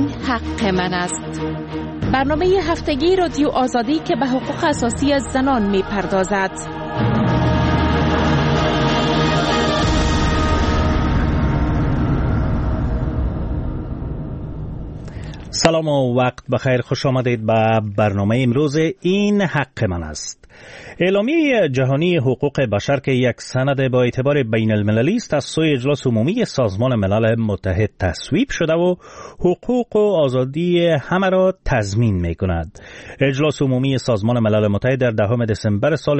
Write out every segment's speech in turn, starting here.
حق من است. برنامه هفتگی رادیو آزادی که به حقوق اساسی زنان می‌پردازد. سلام و وقت بخیر، خوش آمدید به برنامه امروز این حق من است. اعلامیه جهانی حقوق بشر که یک سند با اعتبار بین المللی است از سوی اجلاس عمومی سازمان ملل متحد تصویب شده و حقوق و آزادی همه را تضمین می کند. اجلاس عمومی سازمان ملل متحد در 10 دسامبر سال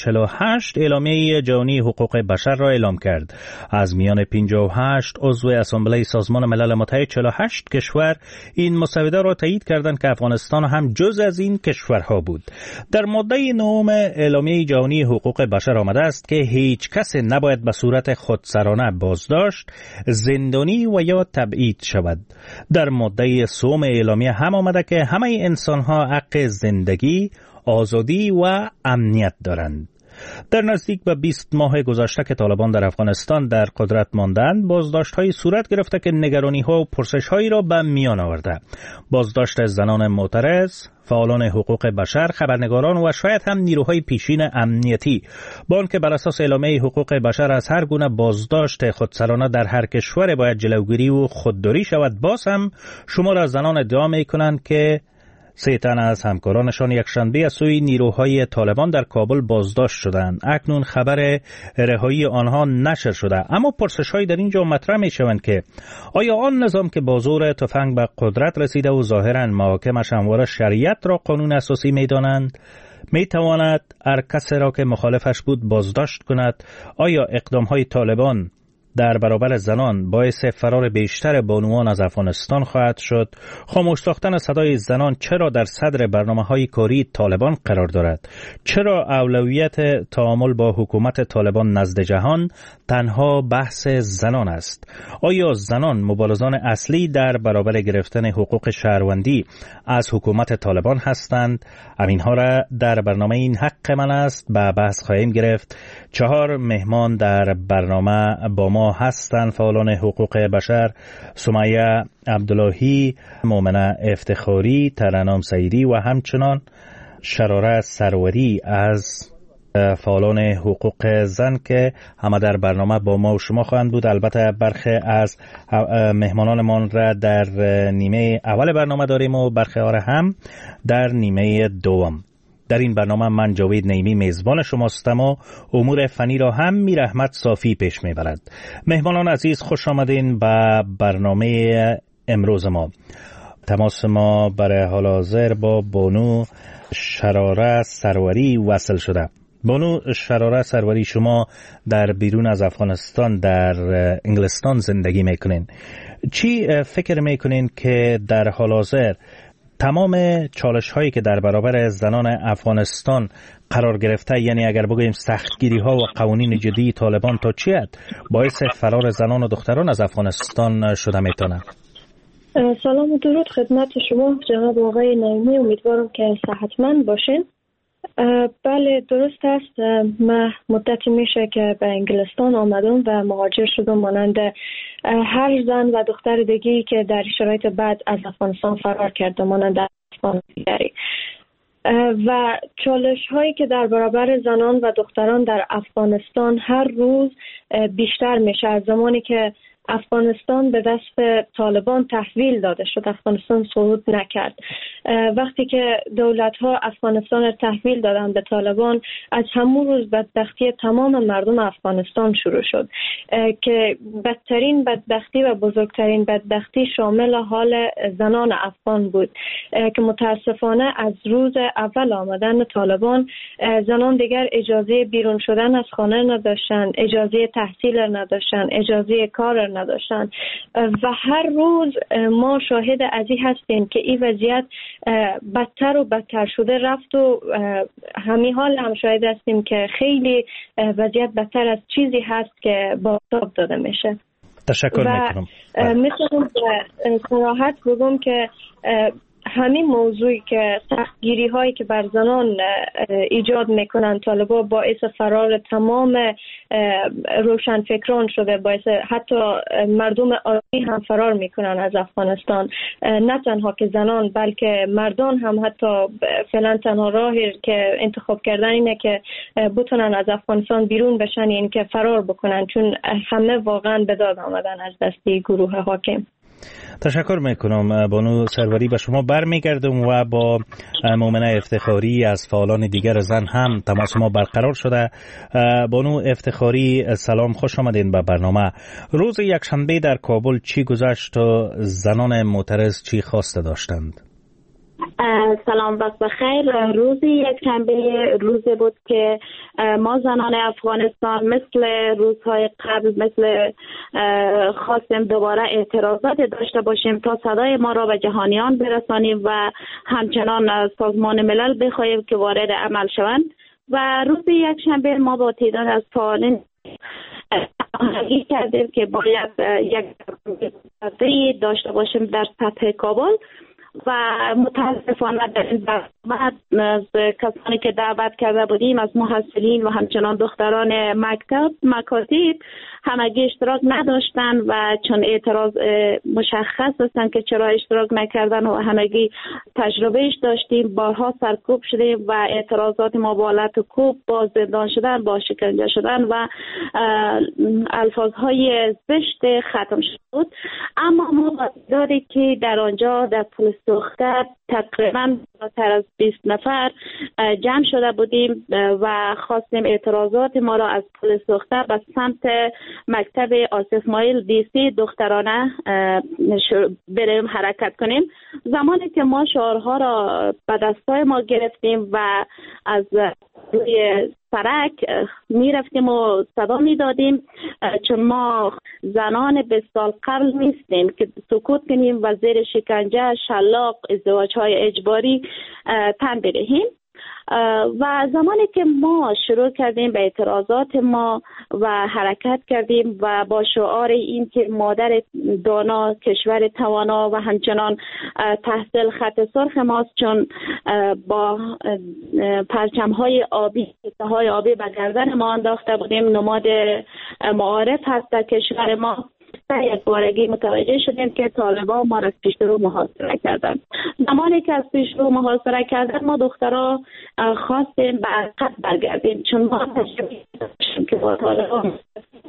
1948 اعلامیه جهانی حقوق بشر را اعلام کرد. از میان 58 عضو اسامبله سازمان ملل متحد 48 کشور این مسوده را تایید کردند که افغانستان هم جز از این کشورها بود. در ماده 9 اعلامیه جهانی حقوق بشر آمده است که هیچ کس نباید به صورت خودسرانه بازداشت، زندانی و یا تبعید شود. در ماده 3 اعلامیه هم آمده که همه انسان‌ها حق زندگی، آزادی و امنیت دارند. در نزدیک به 20 ماه گذشته که طالبان در افغانستان در قدرت ماندند، بازداشت‌های صورت گرفته که نگرانی‌ها و پرسش‌هایی را به میان آورده. بازداشت زنان معترض، فعالان حقوق بشر، خبرنگاران و شاید هم نیروهای پیشین امنیتی. با آنکه بر اساس اعلامیه حقوق بشر از هر گونه بازداشت خودسرانه در هر کشور باید جلوگیری و خودداری شود، باز هم شمار از زنان ادعا می‌کنند که 3 تن از همکارانشان یکشنبه از سوی نیروهای طالبان در کابل بازداشت شدند. اکنون خبر رهایی آنها نشر شده، اما پرسش‌هایی در اینجا مطرح می‌شوند که آیا آن نظام که با زور تفنگ به قدرت رسیده و ظاهراً محاکمش همواره شریعت را قانون اساسی می‌دانند، می‌تواند هر کسی را که مخالفش بود بازداشت کند؟ آیا اقدام‌های طالبان در برابر زنان باعث فرار بیشتر بانوان از افغانستان خواهد شد؟ خاموش ساختن صدای زنان چرا در صدر برنامه‌های کاری طالبان قرار دارد؟ چرا اولویت تعامل با حکومت طالبان نزد جهان تنها بحث زنان است؟ آیا زنان مبارزان اصلی در برابر گرفتن حقوق شهروندی از حکومت طالبان هستند؟ همینها را در برنامه این حق من است به بحث خواهیم گرفت. 4 مهمان در برنامه با ما هستند: فعالان حقوق بشر سمیه عبداللهی، مومنه افتخاری، ترنم سعیدی و همچنان شراره سروری از فعالان حقوق زن که همه در برنامه با ما و شما خواهند بود. البته برخی از مهمانانمان را در نیمه اول برنامه داریم و برخی ها را هم در نیمه دوم. در این برنامه من جاوید نعیمی میزبان شماستم و امور فنی را هم میر احمد صافی پیش میبرد. مهمانان عزیز، خوش آمدین به برنامه امروز ما. تماس ما برای حال حاضر با بانو شراره سروری وصل شده. بانو شراره سروری، شما در بیرون از افغانستان در انگلستان زندگی میکنین. چی فکر میکنین که در حال حاضر تمام چالش هایی که در برابر زنان افغانستان قرار گرفته، یعنی اگر بگوییم سختگیری ها و قوانین جدی طالبان تا چی حد باعث فرار زنان و دختران از افغانستان شده میتونه؟ سلام و درود خدمت شما جناب آقای نعیمی، امیدوارم که صحتمند باشین. بله درست است، من مدتی میشه که به انگلستان آمدم و مهاجر شدم مانند هر زن و دختر دیگری که در شرایط بعد از افغانستان فرار کرده مانند افغان دیگری. و چالش هایی که در برابر زنان و دختران در افغانستان هر روز بیشتر میشه. از زمانی که افغانستان به دست طالبان تحویل داده شد، افغانستان صعود نکرد. وقتی که دولت‌ها افغانستان را تحویل دادن به طالبان، از همون روز بدبختی تمام مردم افغانستان شروع شد که بدترین بدبختی و بزرگترین بدبختی شامل حال زنان افغان بود که متاسفانه از روز اول آمدن طالبان زنان دیگر اجازه بیرون شدن از خانه نداشتن، اجازه تحصیل نداشتن، اجازه کار نداشتن و هر روز ما شاهد ازی هستیم که این وضعیت بدتر و بدتر شده رفت و همین حال هم شاهد هستیم که خیلی وضعیت بدتر از چیزی هست که بازتاب داده میشه. تشکر میکنم. میتونم به صراحت بگم که همین موضوعی که سختگیری هایی که بر زنان ایجاد میکنن طالبا باعث فرار تمام روشنفکران شده، باعث حتی مردم عادی هم فرار میکنن از افغانستان. نه تنها که زنان بلکه مردان هم حتی فعلا تنها راهی که انتخاب کردن اینه که بتونن از افغانستان بیرون بشن، این که فرار بکنن، چون همه واقعا به داد آمدن از دستی گروه حاکم. تشکر میکنم بانو سروری. به شما برمیگردم و با مؤمنه افتخاری از فعالان دیگر زن هم تماس ما برقرار شده. بانو افتخاری سلام، خوش آمدین به برنامه. روز یکشنبه در کابل چی گذشت و زنان معترض چی خواسته داشتند؟ سلام، وقت بخیر. روز یکشنبه روزی بود که ما زنان افغانستان مثل روزهای قبل خواستیم دوباره اعتراضات داشته باشیم تا صدای ما را به جهانیان برسانیم و همچنان سازمان ملل بخواهیم که وارد عمل شوند. و روز یکشنبه ما با تعداد از فعالین هماهنگی کردیم که باید یک داشته باشیم در سطح کابل و متاسفانه در این برنامه از کسانی که دعوت کرده بودیم از محصلین و همچنان دختران مکاتب همگی اشتراک نداشتن و چون اعتراض مشخص هستن که چرا اشتراک نکردن و همگی تجربهش داشتیم، بارها سرکوب شدیم و اعتراضات ما با لط و کوب، با زندان شدن، با شکنجه شدن و الفاظهای زشت ختم شد. اما ما داری که در آنجا در پل سوخته تقریبا بالاتر از 20 نفر جمع شده بودیم و خواستیم اعتراضات ما را از پل سوخته به سمت مکتب آصف مایل دیسی دخترانه بریم حرکت کنیم. زمانی که ما شعارها را به دستای ما گرفتیم و از روی سرک می رفتیم و صدا می دادیم، چون ما زنان 20 سال قبل نیستیم که سکوت کنیم و زیر شکنجه، شلاق، ازدواج‌های اجباری تن بدهیم. و زمانی که ما شروع کردیم به اعتراضات ما و حرکت کردیم و با شعار این که مادر دانا کشور توانا و همچنان تحصیل خط سرخ ماست، چون با پرچم‌های آبی به گردن ما انداخته بودیم، نماد معارف هست در کشور ما. یک بارگی متوجه شدیم که طالبان ما را از پیش رو محاصره کردن. زمانی که از پیش رو محاصره کردن ما دخترها خواستیم به عقب برگردیم، چون ما تشریف داشتیم که با طالبان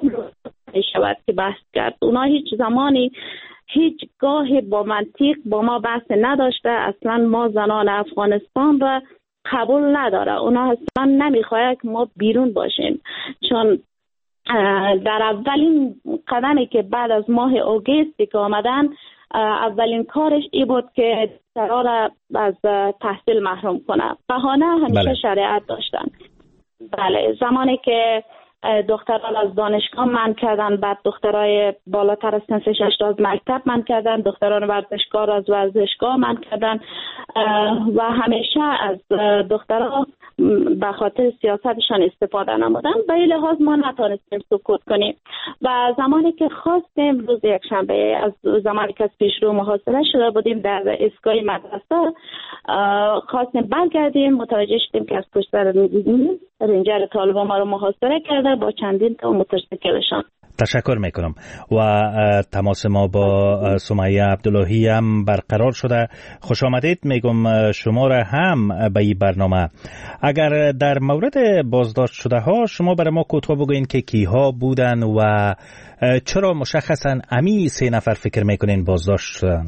شود که بحث کرد. اونا هیچ زمانی هیچ گاه با منطق با ما بحث نداشته. اصلا ما زنان افغانستان را قبول نداره. اونا اصلا نمیخواه که ما بیرون باشیم، چون در اولین قدمی که بعد از ماه اوگستی که آمدن اولین کارش ای بود که دخترها را از تحصیل محروم کنه. بهانه همیشه شریعت داشتن. بله، زمانی که دختران از دانشگاه منع کردن، بعد دخترای بالاتر از سن 6 از مکتب منع کردن، دختران ورزشکار از ورزشگاه منع کردن و همیشه از دختران به خاطر سیاستشان استفاده نمودن. به این لحاظ ما نتونستیم سکوت کنیم و زمانی که خواستیم روز یکشنبه، از زمانی که از پیشرو محاصره شده بودیم در ایستگاه مدرسه، خواستیم برگردیم، متوجه شدیم که از پشت سر رنجر طالبان ما رو محاصره کرده با چندین تا موتورسیکلشان. تشکر میکنم و تماس ما با سمیه عبداللهی هم برقرار شده. خوش آمدید میگم شما را هم به این برنامه. اگر در مورد بازداشت شده ها شما برای ما کوتاه بگوین که کیها بودن و چرا مشخصا امی 3 نفر فکر میکنین بازداشت شدن؟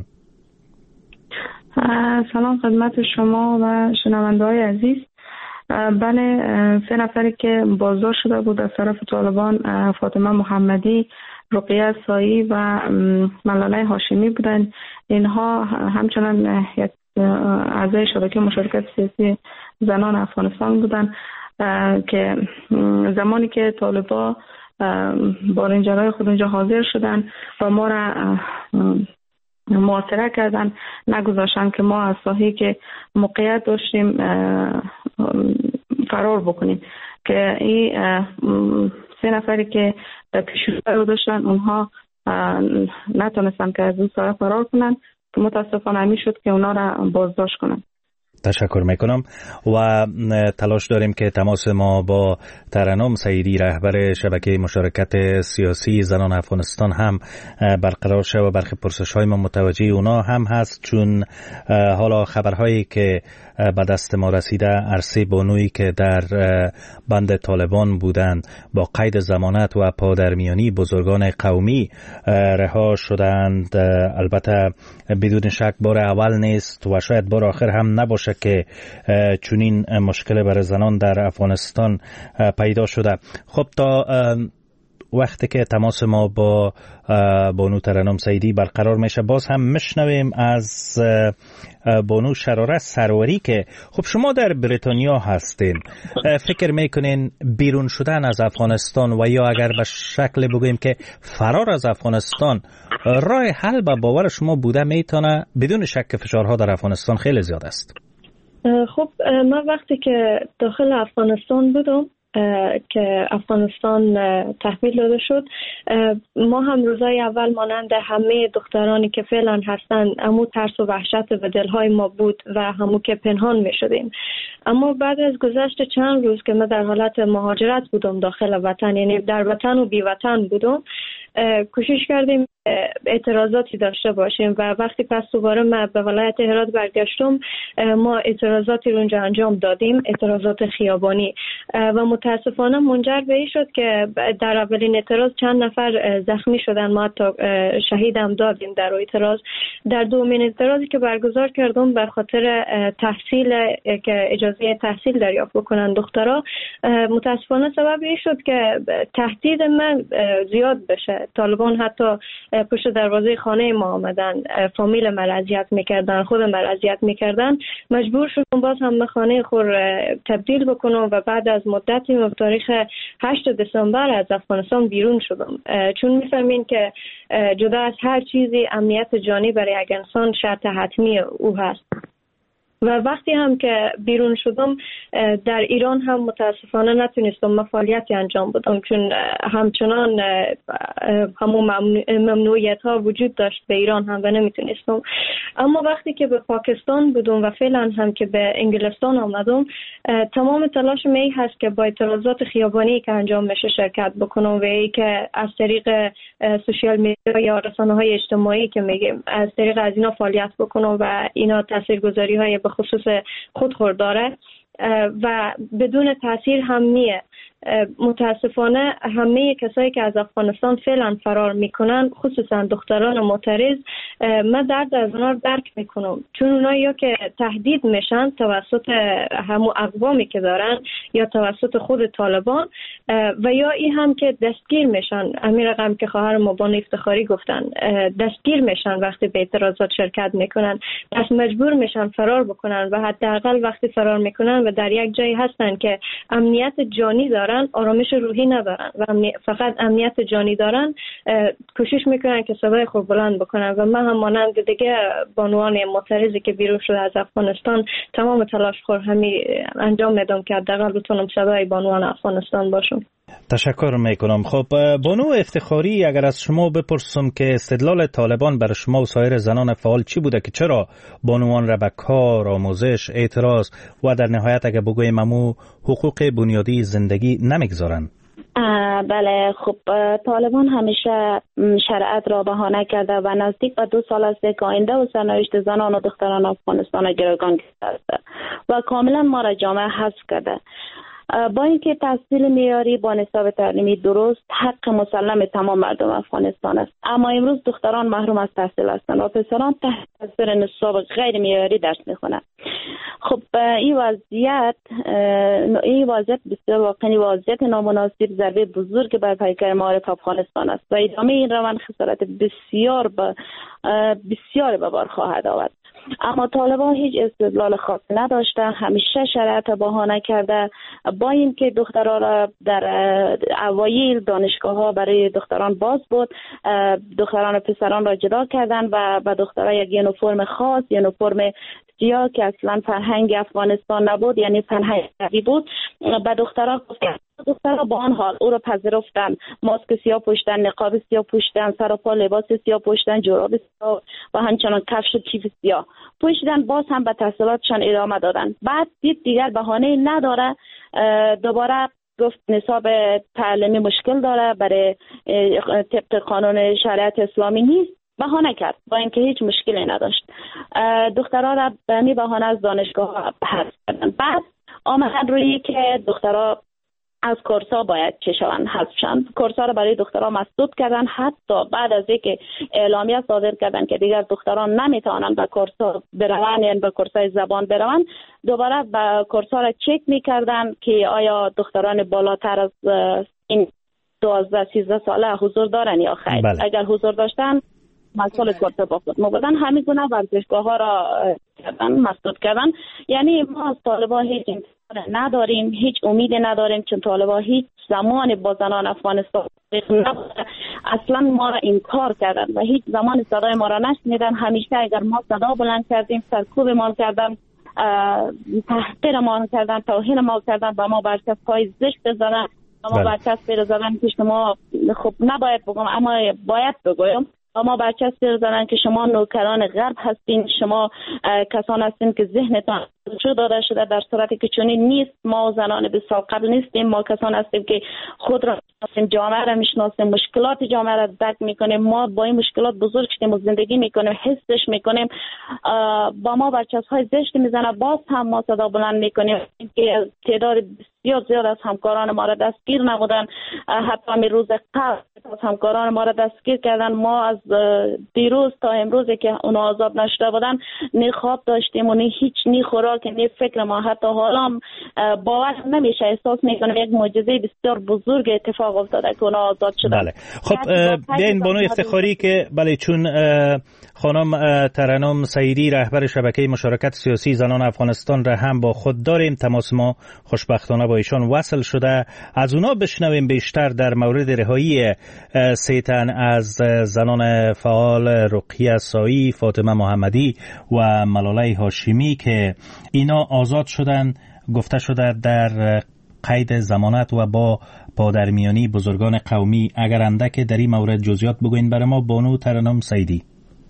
سلام خدمت شما و شنونده های عزیز. بله، 3 نفری که بازداشت شده بود از طرف طالبان فاطمه محمدی، رقیه سایی و ملاله هاشمی بودند. اینها همچنان یک اعضای شبکه مشارکت سیاسی زنان افغانستان بودند که زمانی که طالبان با رنجرهای خود اونجا حاضر شدن و ما را محاصره کردن، نگذاشتن که ما از ساحه‌ای که موقعیت داشتیم فرار بکنیم. که این 3 نفری که پیشرو داشتن اونها نتونستن که از اون ساحه فرار کنن متاسفانه میشد که اونا را بازداشت کنن. تشکر میکنم و تلاش داریم که تماس ما با ترنم سعیدی رهبر شبکه مشارکت سیاسی زنان افغانستان هم برقرار شه و برخی پرسش های ما متوجه اونا هم هست، چون حالا خبرهایی که به دست ما رسیده عرصه بانویی که در بند طالبان بودند با قید ضمانت و پادرمیانی بزرگان قومی رها شدند، البته بدون شک بار اول نیست و شاید بار آخر هم نباشه که چنین مشکل برای زنان در افغانستان پیدا شده. خب تا وقتی که تماس ما با بانو ترنم سعیدی برقرار میشه باز هم میشنویم از بانو شراره سروری که خب شما در بریتانیا هستین، فکر میکنین بیرون شدن از افغانستان و یا اگر به شکل بگوییم که فرار از افغانستان راه حل به باور شما بوده میتونه؟ بدون شک که فشارها در افغانستان خیلی زیاد است. خب من وقتی که داخل افغانستان بودم که افغانستان تحویل داده شد، ما هم روزای اول مانند همه دخترانی که فعلا هستن امو ترس و وحشت به دلهای ما بود و همو که پنهان می شدیم. اما بعد از گذشت چند روز که ما در حالت مهاجرت بودم داخل وطن، یعنی در وطن و بی وطن بودم، کوشش کردیم اعتراضاتی داشته باشیم و وقتی پس دوباره من به ولایت هرات برگشتم ما اعتراضاتی رو اونجا انجام دادیم، اعتراضات خیابانی، و متاسفانه منجر به این شد که در اولین اعتراض چند نفر زخمی شدن، ما حتی شهید هم دادیم در اعتراض. در دومین اعتراضی که برگزار کردم به خاطر تحصیل که اجازه تحصیل دریافت بکنن دخترها، متاسفانه سبب این شد که تهدید من زیاد بشه. طالبان حتی پشت دروازه خانه ما آمدن، فامیل من اذیت میکردن، خود من اذیت میکردن. مجبور شدم باز هم به خانه خور تبدیل بکنم و بعد از مدتی و تاریخ 8 دسامبر از افغانستان بیرون شدم، چون میفهمین که جدا از هر چیزی امنیت جانی برای یک انسان شرط حتمی او هست. و وقتی هم که بیرون شدم در ایران هم متاسفانه نتونستم فعالیتی انجام بدم، چون همچنان همون ممنوعیت ها وجود داشت به ایران هم و نمیتونستم. اما وقتی که به پاکستان بودم و فعلا هم که به انگلستان آمدم، تمام تلاش می هست که با اعتراضات خیابانی که انجام میشه شرکت بکنم و ای که از طریق سوشیال میدیا یا رسانه‌های اجتماعی که میگیم از طریق از اینا فعالیت بکنم و اینا تاثیرگذاری های به خصوص خود داره و بدون تاثیر هم نیه. متاسفانه همه کسایی که از افغانستان فعلا فرار میکنن، خصوصا دختران معترض، من درد از اونا درک میکنم، چون اونا یا که تهدید میشن توسط همون اقوامی که دارن یا توسط خود طالبان و یا این هم که دستگیر میشن. همین رقم که خواهر ما بانو افتخاری گفتن، دستگیر میشن وقتی به اعتراضات شرکت میکنن، پس مجبور میشن فرار بکنن و حداقل وقتی فرار میکنن و در یک جایی هستن که امنیت جانی دارن، آرامش روحی ندارن و فقط امنیت جانی دارن، کوشش میکنن که صدای خود بلند بکنن. و من هم مانند دیگه بانوان معترضی که بیرون شده از افغانستان تمام تلاش خود همی انجام میدم که حداقل بتونم صدای بانوان افغانستان باشم. تشکر میکنم. خب بانو افتخاری، اگر از شما بپرسم که استدلال طالبان برای شما و سایر زنان فعال چی بوده که چرا بانوان را به کار، آموزش، اعتراض و در نهایت اگر بگویم امو حقوق بنیادی زندگی نمیگذارن؟ بله، خب طالبان همیشه شرایط را بهانه کرده و نزدیک به 2 سال است که آینده و سرنوشت زنان و دختران افغانستان را گروگان کرده و کاملا ما را جامعه حذف کرده. با اینکه تحصیل معیاری با نصاب تعلیمی درست حق مسلم تمام مردم افغانستان است، اما امروز دختران محروم از تحصیل هستند و پسران تحت تاثیر نصاب غیر معیاری درس میخوانند. خب این وضعیت بسیار واقعی وضعیت نامناسب، ضربه بزرگ بر پیکر معارف افغانستان است و ادامه این روند خسارت بسیار به بار خواهد آورد. اما طالبان هیچ استدلال خاص نداشته، همیشه شرایط بهانه کرده. با اینکه دخترها را در اوایل دانشگاه‌ها برای دختران باز بود، دختران و پسران را جدا کردن و به دخترها یک یونیفرم خاص، یونیفرم سیاه که اصلا فرهنگ افغانستان نبود، یعنی فرهنگ غربی بود، به دخترها گفت دخترها با آن حال او را پذیرفتن، ماسک سیاه پوشیدن، نقاب سیاه پوشیدن، سر و پا لباس سیاه پوشیدن، جوراب سیاه و همچنان کفش و کیف سیاه پوشیدن، باز هم به تحصیلاتشان ادامه دادن. بعد دید دیگر بهانه نداره، دوباره گفت نصاب تعلیمی مشکل داره، برای طبق قانون شریعت اسلامی نیست، بهانه کرد با اینکه هیچ مشکلی نداشت. دخترها را به همین بهانه از دانشگاه حذف کردن. بعد آمدن روی که دخترها از کورس‌ها باید چه شوند، حذف شوند. کورس‌ها را برای دخترها مسدود کردن، حتی بعد از اینکه اعلامیه صادر کردن که دیگر دختران نمیتوانند به کورس‌ها بروند، یعنی به کورس‌های زبان بروند، دوباره به کورس‌ها را چک می‌کردن که آیا دختران بالاتر از این 12-13 ساله حضور دارن یا خیر. بله. اگر حضور داشتن مسئول کورس با خود موردن، همین گونه ورزشگاه‌ها را کردن، مسدود کردن. یعنی ما از طالبان هیچ انتظار نداریم، هیچ امیدی نداریم، چون طالبان هیچ زمان با زنان افغانستان نبوده، اصلا ما را انکار کردن و هیچ زمان صدای ما را نشنیدن. همیشه اگر ما صدا بلند کردیم، سرکوب ما کردن، تحقیر ما کردن، توهین ما کردن، با ما برچسب‌های زشت زدن، با ما برچسب زدن که شما خب نباید بگم اما باید بگویم، اما برچسب زدن که شما نوکران غرب هستین، شما کسان هستین که ذهنتان جو داده شده، در صورتی که چنین نیست. ما زنان بسیار قبل نیستیم، ما کسان هستیم که خود را میشناسیم، جامعه را میشناسیم، مشکلات جامعه را درک میکنیم، ما با این مشکلات بزرگ شدیم و زندگی میکنیم، حسش میکنیم. با ما برچسب‌های زشت میزنه، باز هم ما صدا بلند میکنیم که تعداد بسیار زیاد از همکاران ما را دستگیر نمودن، حتی می روز قبل از همکاران ما را دستگیر کردن. ما از دیروز تا امروزی که اونا آزاد نشده بودن، نه خواب داشتیم و نه هیچ نی خوراک، نه فکر. ما حتی حالا باور نمیشه، احساس میکنم یک معجزه بسیار بزرگ اتفاق افتاده که اونا آزاد شدن. بله. خب بیاین بانو افتخاری که بله، چون خانم ترنم سعیدی رهبر شبکه مشارکت سیاسی زنان افغانستان را هم با خود داریم، تماس ما خوشبختانه با ایشان وصل شده، از اونا بشنویم بیشتر در مورد رهایی 3 تن از زنان فعال رقیه سایی، فاطمه محمدی و ملاله هاشمی که اینا آزاد شدن. گفته شده در قید ضمانت و با پادرمیانی بزرگان قومی. اگر اندک در این مورد جزئیات بگوین برای ما بانو ترنم سعیدی.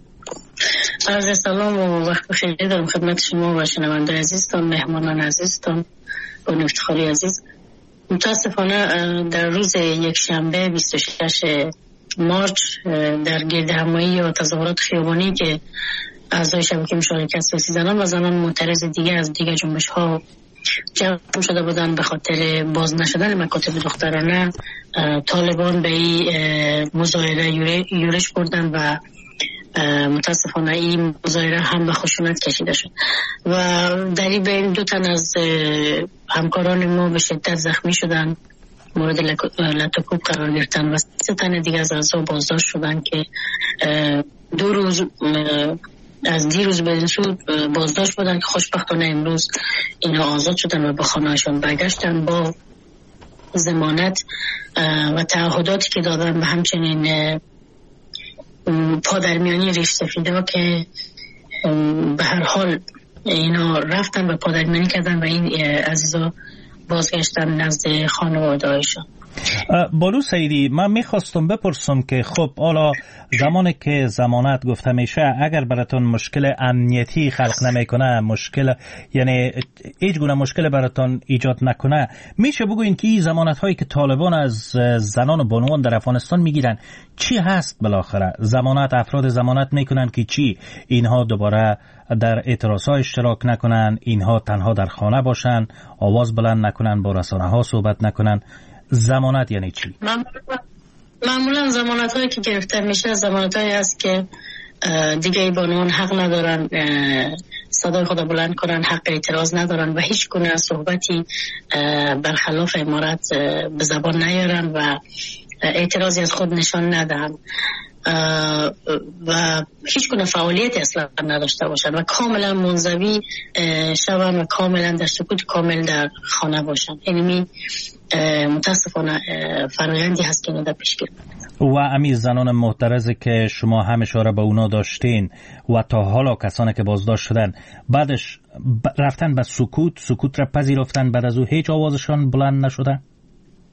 عرض سلام و وقت بخیر دارم خدمت شما و شنونده عزیزتان، مهمانان عزیزتان، بانو افتخاری عزیز. متاسفانه در روز یک شنبه 26 مارچ در گردهمایی و تظاهرات خیابانی که اعضای شبکه مشارکت سیاسی زنان و زنان معترض دیگه از دیگه جنبش ها جمع شده بودن به خاطر باز نشدن مکاتب دخترانه، طالبان به این مظاهره یورش بردن و متاسفانه این مظاهره هم به خشونت کشیده شد و در این بین 2 تن از همکاران ما به شدت زخمی شدن، مورد لطکوب قرار گرفتن و 3 تن دیگه از اعضا بازداشت شدن که 2 روز از دیروز به این سو بازداشت بودن که خوشبختانه امروز اینا آزاد شدن و به خانه‌شان برگشتن با ضمانت و تعهداتی که دادن و همچنین پادرمیانی ریش سفیده ها که به هر حال اینا رفتن و پادرمیانی کردن و این عزیزا بازگشتن نزد خانواده هایشان. بانو سعیدی، من میخواستم بپرسم که خب حالا زمانی که ضمانت گفته میشه، اگر براتون مشکل امنیتی خلق نمیکنه، مشکل یعنی هیچ گونه مشکل براتون ایجاد نکنه، میشه بگوین که این ضمانت هایی که طالبان از زنان و بانوان در افغانستان میگیرن چی هست؟ بالاخره ضمانت، افراد ضمانت میکنن که چی؟ اینها دوباره در اعتراضها اشتراک نکنن، اینها تنها در خانه باشن، آواز بلند نکنن، با رسانه ها صحبت نکنن. ضمانت یعنی چی؟ معمولا ضمانت هایی که گرفته میشه ضمانت هایی هست که دیگه بانوان حق ندارن صدای خود بلند کنن، حق اعتراض ندارن و هیچ گونه صحبتی برخلاف امارت به زبان نیارن و اعتراضی از خود نشان ندهن و هیچ گونه فعالیتی اصلا نداشته باشن و کاملا منزوی شون و کاملا در سکوت کامل در خانه باشن. یعنی متاسفانه فرآیندی هست که در پیش گیرد. و امی زنان معترضی که شما هم اشاره به اونا داشتین و تا حالا کسانی که بازداشت شدن بعدش رفتن به سکوت را پذیرفتن، بعد از او هیچ آوازشان بلند نشده؟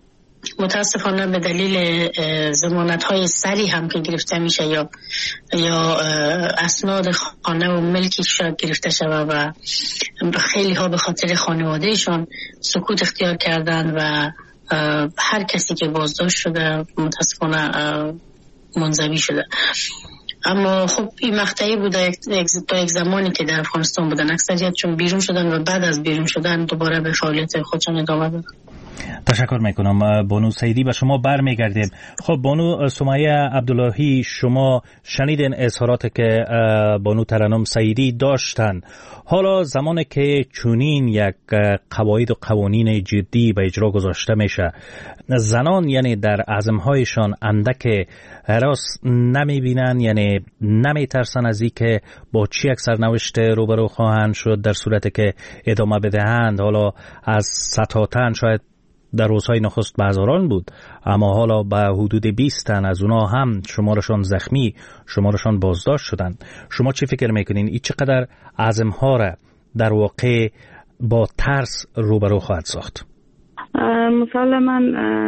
متاسفانه به دلیل ضمانت‌های سری هم که گرفته میشه یا اسناد خانه و ملکی شاید گرفته شده و خیلی ها به خاطر خانوادهشان سکوت اختیار کردن و هر کسی که بازداشت شده متاسفانه منزوی شده. اما خب این مقطعی بوده تا یک زمانی که در افغانستان بودن، اکثریت چون بیرون شدن و بعد از بیرون شدن دوباره به فعالیت خودشان ادامه دادن. تشکر میکنم. بانو سعیدی به شما برمیگردیم. خب بانو سمیه عبداللهی، شما شنیدین اظهاراتی که بانو ترنم سعیدی داشتن. حالا زمانی که چنین یک قواعد و قوانین جدی به اجرا گذاشته میشه، زنان یعنی در عزمهایشان اندک هراس نمیبینن، یعنی نمیترسن از این که با چی یک سرنوشت روبرو خواهند شد در صورتی که ادامه بدهند. حالا از ستاتن شاید در روزهای نخست به هزاران بود، اما حالا به حدود 20 تن از اونا هم شمارشان زخمی، شمارشان بازداشت شدن. شما چی فکر میکنین؟ این چقدر عزمها را در واقع با ترس روبرو خواهد ساخت؟ مسلماً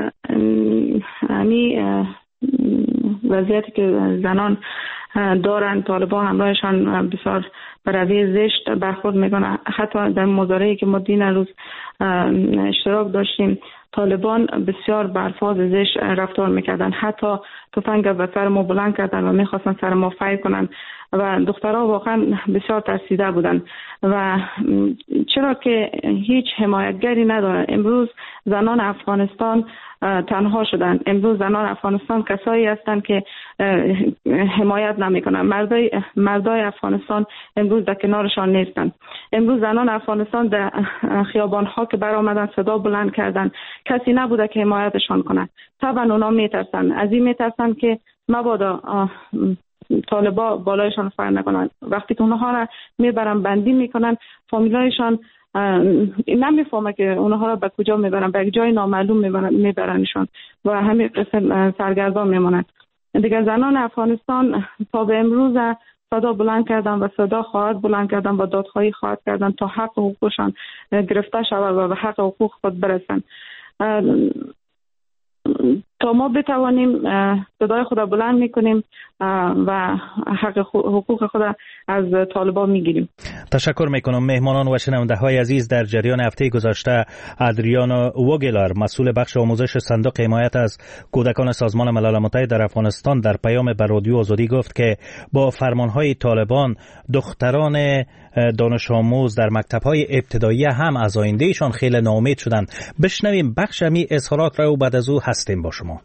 وضعیتی که زنان دارن، طالبان همراهشان بسیار به روی زشت برخورد میکنن. حتی در مظاهره‌ای که ما دین روز اشتراک داشتیم، طالبان بسیار بر الفاظ زشت رفتار میکردن، حتی تفنگ به سر ما بلند کردن و میخواستن سر ما فیر کنن و دخترها واقعا بسیار ترسیده بودن. و چرا که هیچ حمایتگری ندارن. امروز زنان افغانستان تنها شدن. امروز زنان افغانستان کسایی هستند که حمایت نمیکنن. مردای افغانستان امروز در کنارشان نیستند. امروز زنان افغانستان در خیابان‌ها که برآمدن صدا بلند کردن، کسی نبوده که حمایتشان کنه. طبعا اونا میترسن، از این میترسن که مبادا طالبا بالایشان فر نکنن. وقتی که اونها را میبرن بندی میکنن، فامیلایشان نمیفهمه که اونها را به کجا میبرن، به جای نامعلوم میبرنشان و همین قسم سرگردان میمونن. دیگه زنان افغانستان تا به امروز صدا بلند کردن و صدا خواهد بلند کردن و دادخواهی خواهد کردن تا حق حقوقشان گرفته شود و به حق حقوق خود برسن. تا ما بتوانیم صدای خود بلند میکنیم و حق حقوق خود از طالبان میگیریم. تشکر میکنم. مهمانان و شنونده های عزیز، در جریان هفته گذشته ادریان وگلار، مسئول بخش آموزش صندوق حمایت از کودکان سازمان ملل متحد در افغانستان، در پیام به رادیو آزادی گفت که با فرمانهای طالبان دختران دانش آموز در مکتب‌های ابتدایی هم از آیندهشان خیلی ناامید شدند. بشنویم بخش می اظهارات را و بعد از او هستیم با شما.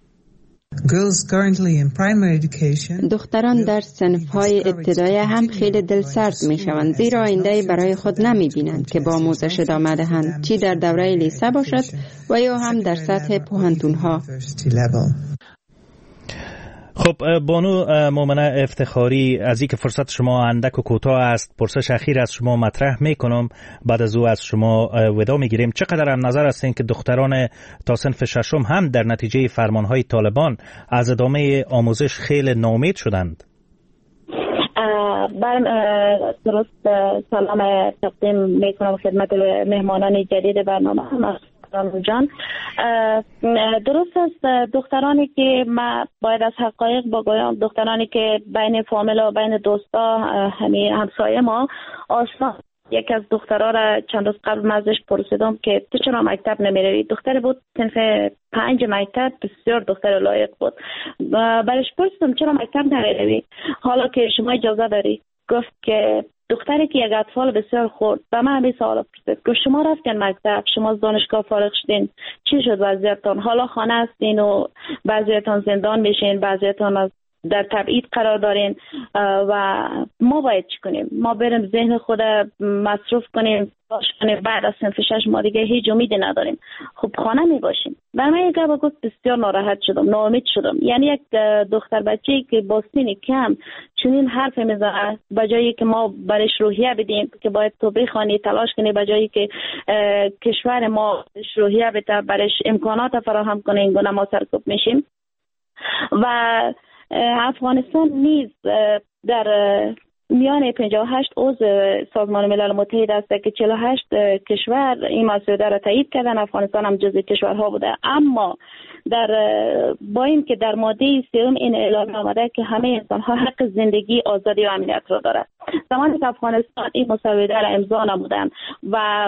دختران در صنف‌های ابتدایی هم خیلی دلسرد می‌شوند، زیرا آینده برای خود نمی‌بینند که با آموزش ادامه دهند، چی در دوره لیسه باشد و یا هم در سطح پوهنتون‌ها. خب بانو مومنه افتخاری، از اینکه فرصت شما اندک و کوتاه است، پرسش اخیر از شما مطرح میکنم، بعد از او از شما ودا میگیریم. چقدر هم نظر هستین که دختران تا صنف ششم هم در نتیجه فرمانهای طالبان از ادامه آموزش خیلی ناامید شدند؟ درست سلام تقدیم میکنم خدمت مهمانان جدید برنامه هم. جان، درست است. دخترانی که ما باید از حقایق بگویم، دخترانی که بین فامیلا و بین دوستا همین همسایه ما آسان، یکی از دخترها را چند روز قبل ازش پرسیدم که تو چرا مکتب نمیروی؟ دختر بود صنف 5 مکتب، بسیار دختر لایق بود. برش پرسیدم چرا مکتب نمیروی حالا که شما اجازه داری؟ گفت که دختری که یک اطفال بسیار خورد و من همین سوال پرسید که شما رفتین مکتب، شما از دانشگاه فارغ شدین، چی شد وضعیتتان؟ حالا خانه هستین و بعضیتان زندان میشین، بعضیتان در تبعید قرار دارین و ما باید چی کنیم؟ ما بریم ذهن خود مصروف کنیم بعد از صنف 6 ما دیگه هیچ امیدی نداریم. خب خانه می باشیم. و من یک گپ گفت بسیار ناراحت شدم، ناامید شدم. یعنی یک دختر بچه‌ای که با سن کم چنین حرف میزنه، بجایی که ما برش روحیه بدیم که باید تو بخوانی تلاش کنی، بجایی که کشور ما روحیه بده، برش امکانات فراهم کنه، این گونه ما سرکوب میشیم. و افغانستان نیز در میان 58 عضو سازمان ملل متحد است که 48 کشور این مسئله را تایید کردن. افغانستان هم جزو کشورها بوده، اما با این که در ماده 3 این اعلام آمده که همه انسان ها حق زندگی، آزادی و امنیت را دارد. زمانی که افغانستان این مسوده را امضا نمودند و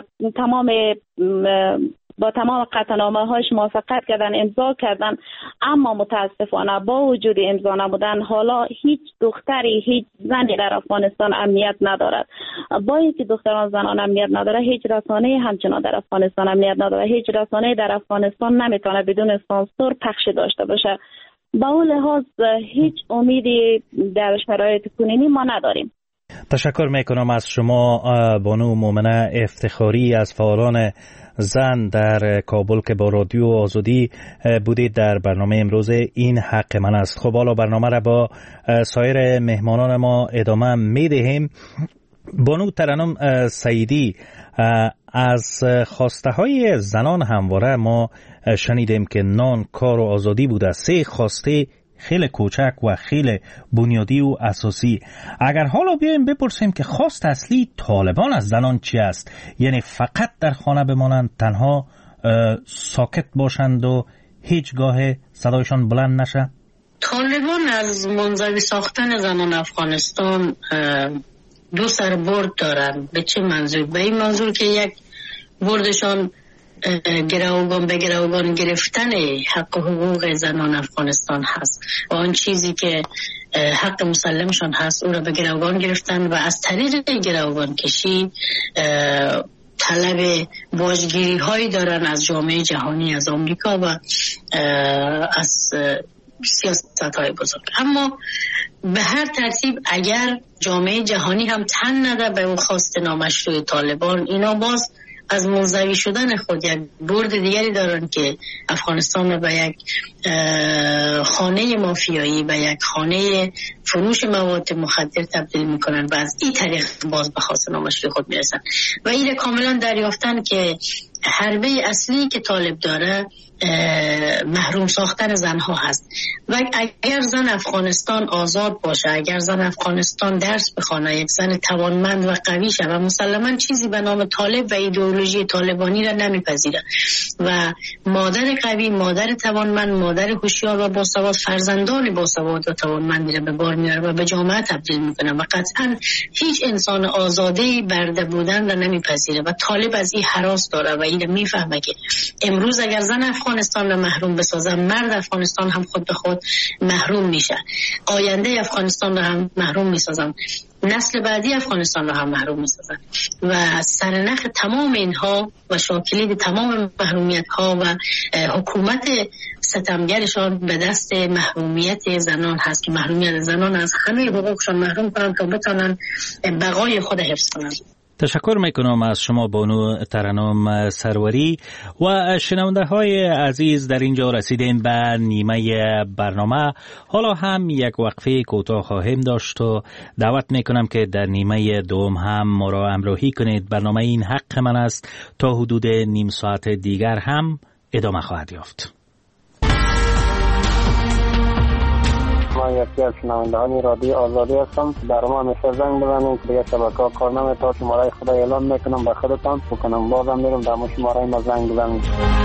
با تمام قطعنامه هاش موافقت کردن، امضا کردن، اما متاسفانه با وجود امضا نمودن حالا هیچ دختری، هیچ زنی در افغانستان امنیت ندارد. با اینکه دختران زنان امنیت نداره، هیچ رسانه همچنان در افغانستان امنیت نداره. هیچ رسانه در افغانستان نمیتونه بدون سانسور پخش داشته باشه. با اون لحاظ هیچ امیدی در شرایط کنونی ما نداریم. تشکر میکنم از شما بانو مومنه افتخاری از فعالان زن در کابل که با رادیو آزادی بودید در برنامه امروز این حق من است. خب حالا برنامه را با سایر مهمانان ما ادامه میدهیم. بانو ترنم سعیدی، از خواسته های زنان همواره ما شنیدیم که نان، کار و آزادی بوده. 3 خواسته خیلی کوچک و خیلی بنیادی و اساسی. اگر حالا بیایم بپرسیم که خواست اصلی طالبان از زنان چی است، یعنی فقط در خانه بمانند، تنها ساکت باشند و هیچگاه صدایشان بلند نشه؟ طالبان از منزوی ساختن زنان افغانستان 2 سربرد دارند. به چه منظور؟ به این منظور که یک بردشان به گروگان گرفتن حق و حقوق زنان افغانستان هست و آن چیزی که حق مسلمشان هست او را به گروگان گرفتن و از طریق گروگان کشی طلب باجگیری هایی دارن از جامعه جهانی، از آمریکا و از سیاست های بزرگ. اما به هر ترتیب اگر جامعه جهانی هم تن نده به اون خواست نامشروع طالبان، اینا باز از منزوی شدن خود یک برد دیگری دارن که افغانستان رو به یک خانه مافیایی، به یک خانه فروش مواد مخدر تبدیل میکنن و از این طریق باز به خواست نامشروع خود میرسن و این کاملا دریافتن که حربه اصلی که طالب داره محروم ساختن زنها هست و اگر زن افغانستان آزاد باشه، اگر زن افغانستان درس بخونه، یک زن توانمند و قوی شه و مسلما چیزی به نام طالب و ایدئولوژی طالبانی را نمیپذیره و مادر قوی، مادر توانمند، مادر هوشیار و باسواد فرزندان باسواد و توانمندی را به بار میاره و به جامعه تبدیل میکنه و قطعا هیچ انسان آزاده‌ای برده بودن را نمیپذیره و طالب از این هراس داره و این میفهمه که امروز اگر زن افغانستان را محروم بسازه، مرد افغانستان هم خود به خود محروم میشه، آینده افغانستان را هم محروم میسازن، نسل بعدی افغانستان را هم محروم میسازن و سرنخ تمام اینها و شاکلید تمام محرومیت ها و حکومت ستمگرشان به دست محرومیت زنان هست که محرومیت زنان از همه حقوقشان محروم کنن تا بتونن بقای خود حفظ کنن. تشکر میکنم از شما بانو ترنم سروری و شنونده های عزیز. در اینجا رسیدیم به نیمه برنامه. حالا هم یک وقفه کوتاه خواهیم داشت و دعوت میکنم که در نیمه دوم هم ما را همراهی کنید. برنامه این حق من است تا حدود نیم ساعت دیگر هم ادامه خواهد یافت. من یکی از شنوندگان رادیو آزادی هستم. در ما همیشه زنگ بزنید که دیگه شبکه‌ها کار نمی‌کنه. شماره خدا اعلام میکنم به خودتان بکنم، بازم میرم در شماره ما زنگ بزنید.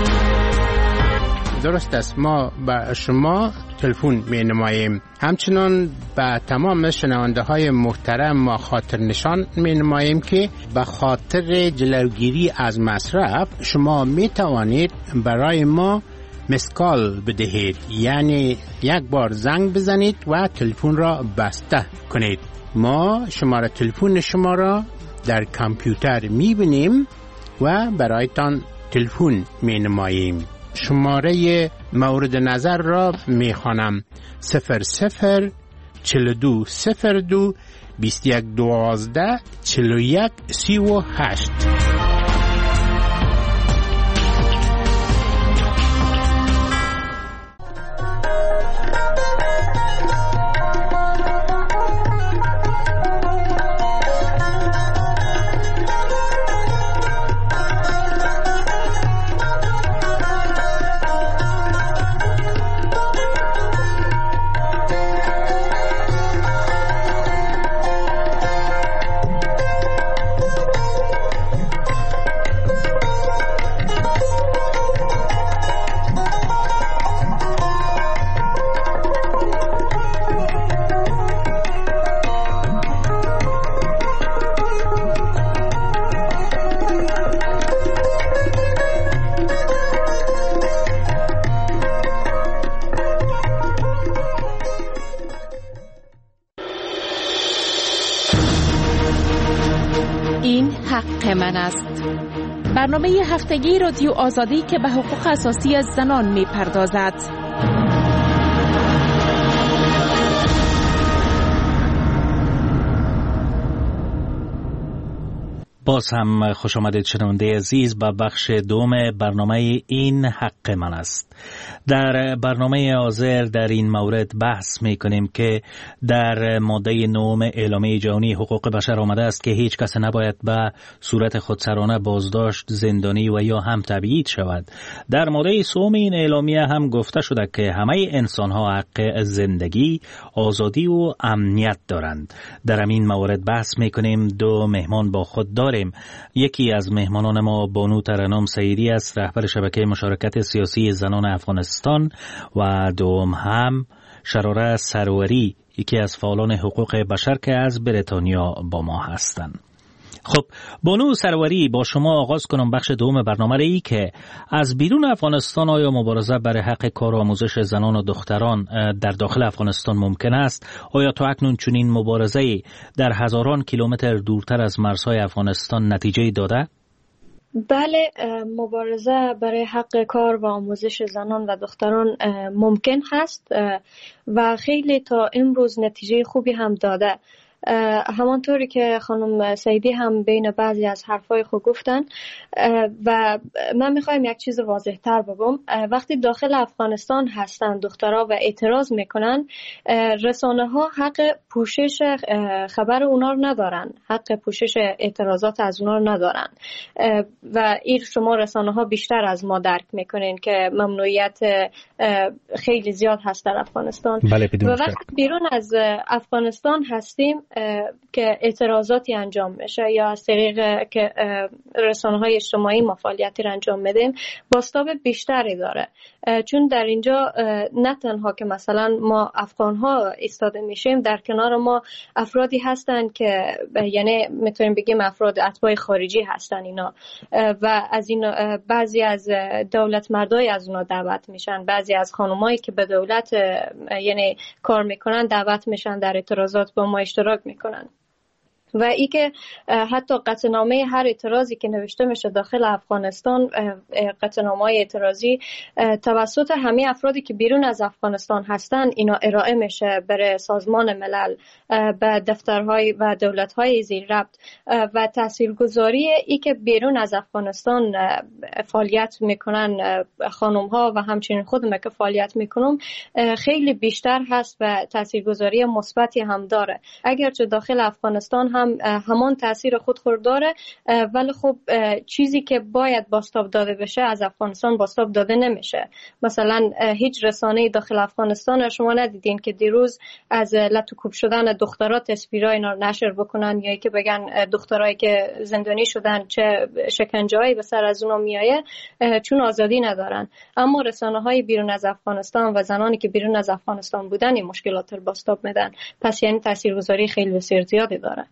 درست است، ما به شما تلفن می‌نماییم. همچنان به تمام شنونده های محترم ما خاطر نشان می‌نماییم که به خاطر جلوگیری از مصرف شما می‌توانید برای ما مسکال بدهید، یعنی یک بار زنگ بزنید و تلفن را بسته کنید. ما شماره تلفن شما را در کامپیوتر میبینیم و برایتان تلفن مینماییم. شماره مورد نظر را میخوانم: 00 42 02 21 12 41 38. این حق من است. برنامه هفتگی رادیو آزادی که به حقوق اساسی از زنان می پردازد. باز هم خوش آمدید شنونده عزیز به بخش دوم برنامه این حق من است. در برنامه حاضر در این مورد بحث می کنیم که در ماده 9 اعلامیه جهانی حقوق بشر آمده است که هیچ کس نباید به صورت خودسرانه بازداشت، زندانی و یا هم تبعید شود. در ماده 3 این اعلامیه هم گفته شده که همه انسان ها حق زندگی، آزادی و امنیت دارند. در همین مورد بحث می کنیم. دو مهمان با خود داریم. یکی از مهمانان ما بانو ترنم سعیدی است، رهبر شبکه مشارکت سیاسی زنان افغانستان، و دوم هم شراره سروری، یکی از فعالان حقوق بشر که از بریتانیا با ما هستند. خب بانو سروری، با شما آغاز کنم بخش دوم برنامه ای که از بیرون افغانستان آیا مبارزه برای حق کار و آموزش زنان و دختران در داخل افغانستان ممکن است؟ آیا تا اکنون چنین مبارزه در هزاران کیلومتر دورتر از مرزهای افغانستان نتیجه داده؟ بله، مبارزه برای حق کار و آموزش زنان و دختران ممکن هست و خیلی تا امروز نتیجه خوبی هم داده. همانطوری که خانم سعیدی هم بین بعضی از حرفای خود گفتن و من میخوایم یک چیز واضح تر بگم. وقتی داخل افغانستان هستن دخترها و اعتراض میکنن، رسانه ها حق پوشش خبر اونا رو ندارن، حق پوشش اعتراضات از اونا رو ندارن و این شما رسانه ها بیشتر از ما درک میکنین که ممنوعیت خیلی زیاد هست در افغانستان. بله، و وقتی بیرون از افغانستان هستیم که اعتراضاتی انجام میشه یا از طریق که رسانه‌های اجتماعی ما فعالیتی را انجام میدیم، بازتاب بیشتری داره. چون در اینجا نه تنها که مثلا ما افغان‌ها ایستاده میشیم، در کنار ما افرادی هستن که یعنی میتونیم بگیم افراد اتباع خارجی هستن اینا و از این بعضی از دولت مردای از اونا دعوت میشن، بعضی از خانمایی که به دولت یعنی کار میکنن دعوت میشن در اعتراضات با ما اشتراک میکنن. و ای که حتی قطعنامه هر اعتراضی که نوشته میشه داخل افغانستان، قطعنامه‌های اعتراضی توسط همه افرادی که بیرون از افغانستان هستن اینا ارائه میشه برای سازمان ملل، به دفترهای و دولت‌های زیر ربط و تاثیرگذاری ای که بیرون از افغانستان فعالیت میکنن خانم‌ها و همچنین خودم که فعالیت میکنم خیلی بیشتر هست و تاثیرگذاری مثبتی هم داره. اگرچه داخل افغانستان هم همان تاثیر خود داره، ولی خب چیزی که باید بازتاب داده بشه از افغانستان بازتاب داده نمیشه. مثلا هیچ رسانه‌ای داخل افغانستان شما ندیدین که دیروز از لطوکوب شدن دخترها تصویرای اینا نشر بکنن یا که بگن دخترایی که زندانی شدن چه شکنجه‌ای به سر از اونها میایه چون آزادی ندارن. اما رسانه‌های بیرون از افغانستان و زنانی که بیرون از افغانستان بودن این مشکلات رو بازتاب میدن. پس یعنی تاثیرگذاری خیلی بسیار زیادی داره.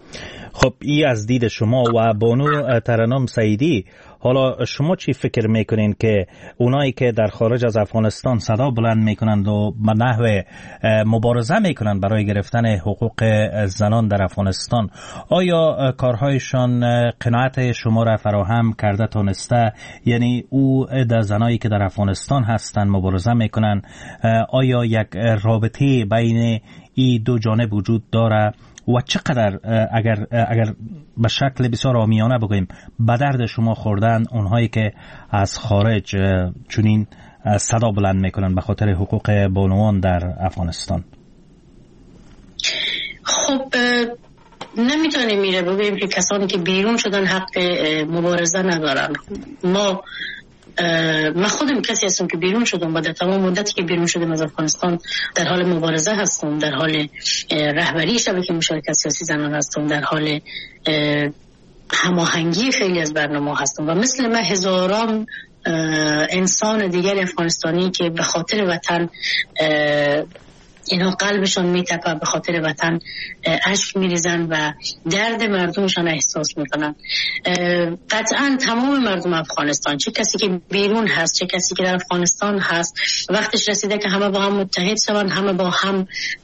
خب این از دید شما. و بانو ترنم سعیدی، حالا شما چی فکر میکنین که اونایی که در خارج از افغانستان صدا بلند میکنند و به نحو مبارزه میکنند برای گرفتن حقوق زنان در افغانستان، آیا کارهایشان قناعت شما را فراهم کرده تانسته؟ یعنی او در زنایی که در افغانستان هستند مبارزه میکنند، آیا یک رابطه بین این دو جانب وجود داره و چقدر اگر به شکل بسیار عامیانه بگویم به درد شما خوردن اونهایی که از خارج چنین صدا بلند میکنن به خاطر حقوق بانوان در افغانستان؟ خب نمیتونیم میره بگویم که کسانی که بیرون شدن حق مبارزه ندارن. من خودم کسی هستم که بیرون شدم و در تمام مدتی که بیرون شدم از افغانستان در حال مبارزه هستم، در حال رهبری شبکه مشارکت سیاسی زنان هستم، در حال هماهنگی خیلی از برنامه هستم و مثل من هزاران انسان دیگر افغانستانی که به خاطر وطن اینها قلبشان میتپه، به خاطر وطن اشک میریزن و درد مردمشان احساس میکنن. قطعا تمام مردم افغانستان، چه کسی که بیرون هست چه کسی که در افغانستان هست، وقتش رسیده که همه با هم متحد شوند، همه با هم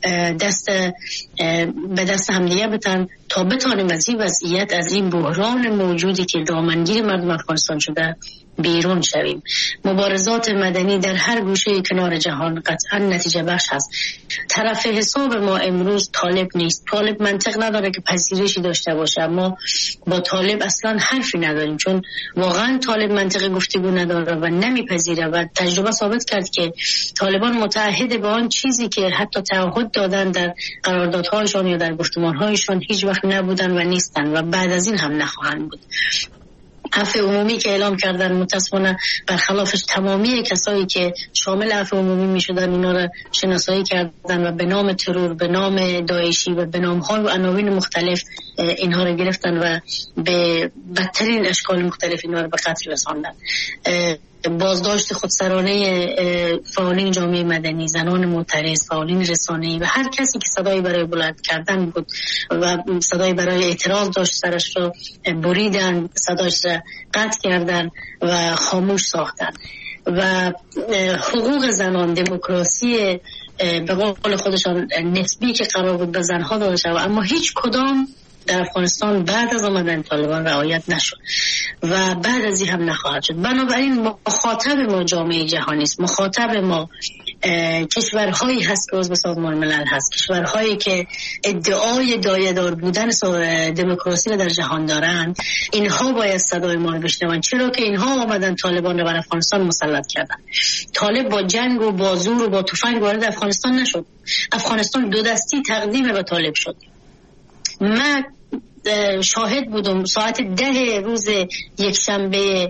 به دست همدیگه بتن تا بتانیم از این وضعیت، از این بحران موجودی که دامنگیر مردم افغانستان شده بیرون شویم. مبارزات مدنی در هر گوشه کنار جهان قطعا نتیجه بخش هست. طرف حساب ما امروز طالب نیست. طالب منطق نداره که پذیرشی داشته باشه، اما با طالب اصلا حرفی نداریم، چون واقعا طالب منطق گفتگو نداره و نمیپذیره و تجربه ثابت کرد که طالبان متعهد به آن چیزی که حتی تعهد دادن در قراردادهایشان یا در گفتمانهایشان هیچ وقت نبودن و نیستن و بعد از این هم نخواهند بود. عفو عمومی که اعلام کردن متاسفانه برخلافش تمامی کسایی که شامل عفو عمومی می شدن اینا را شناسایی کردن و به نام ترور، به نام داعشی و به نام‌ها و عناوین مختلف اینها را گرفتن و به بدترین اشکال مختلف اینا را به قتل رساندن. بازداشت خودسرانه فعالین جامعه مدنی، زنان معترض، فعالین رسانه‌ای و هر کسی که صدایی برای بلند کردن بود و صدایی برای اعتراض داشت سرش رو بریدن، صداش رو قطع کردن و خاموش ساختن. و حقوق زنان، دموکراسی به قول خودشان نسبی که قرار بود به زنها داده شود، اما هیچ کدام در افغانستان بعد از آمدن طالبان رعایت نشد و بعد از این هم نخواهد شد. بنابراین مخاطب ما جامعه جهانی است، مخاطب ما کشورهایی هست که عضو سازمان ملل هست، کشورهایی که ادعای دایه‌دار بودن دموکراسی را در جهان دارند. اینها باید صدای ما رو بشنوند، چرا که اینها آمدن طالبان را بر افغانستان مسلط کردن. طالب با جنگ و با زور و با تفنگ وارد افغانستان نشد. افغانستان دو دستی تقدیم به طالب شد. من شاهد بودم ساعت 10 روز یکشنبه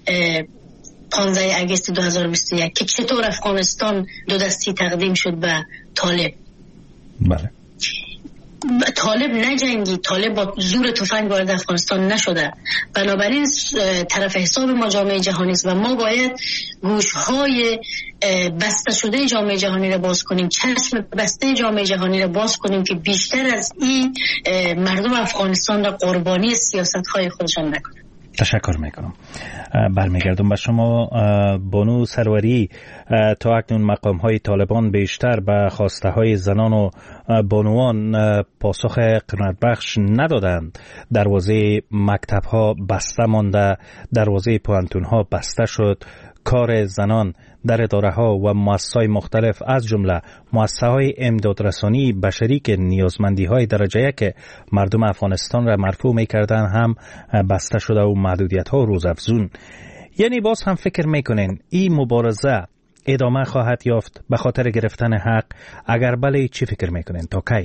15 اگست 2021 که چطور افغانستان دو دستی تقدیم شد به طالب. بله. طالب نجنگی، طالب با زور تفنگ وارد افغانستان نشده. بنابراین طرف حساب ما جامعه جهانی است و ما باید گوشهای بسته شده جامعه جهانی را باز کنیم، چشم بسته جامعه جهانی را باز کنیم که بیشتر از این مردم افغانستان را قربانی سیاست‌های خودشان نکنند. تشکر میکنم. برمیگردم به شما بانو سروری. تا اکنون مقام های طالبان بیشتر به خواسته های زنان و بانوان پاسخ قناعت بخش ندادند. دروازه مکتب ها بسته مانده، دروازه پوهنتون ها بسته شد. کار زنان در اداره ها و مؤسسات مختلف از جمله مؤسسه های امدادرسانی بشری که نیازمندی های درجه یک مردم افغانستان را مرفوع می‌کردند هم بسته شده و محدودیت ها روزافزون. یعنی باز هم فکر میکنین این مبارزه ادامه خواهد یافت به خاطر گرفتن حق؟ اگر بله چی فکر میکنین تا کی؟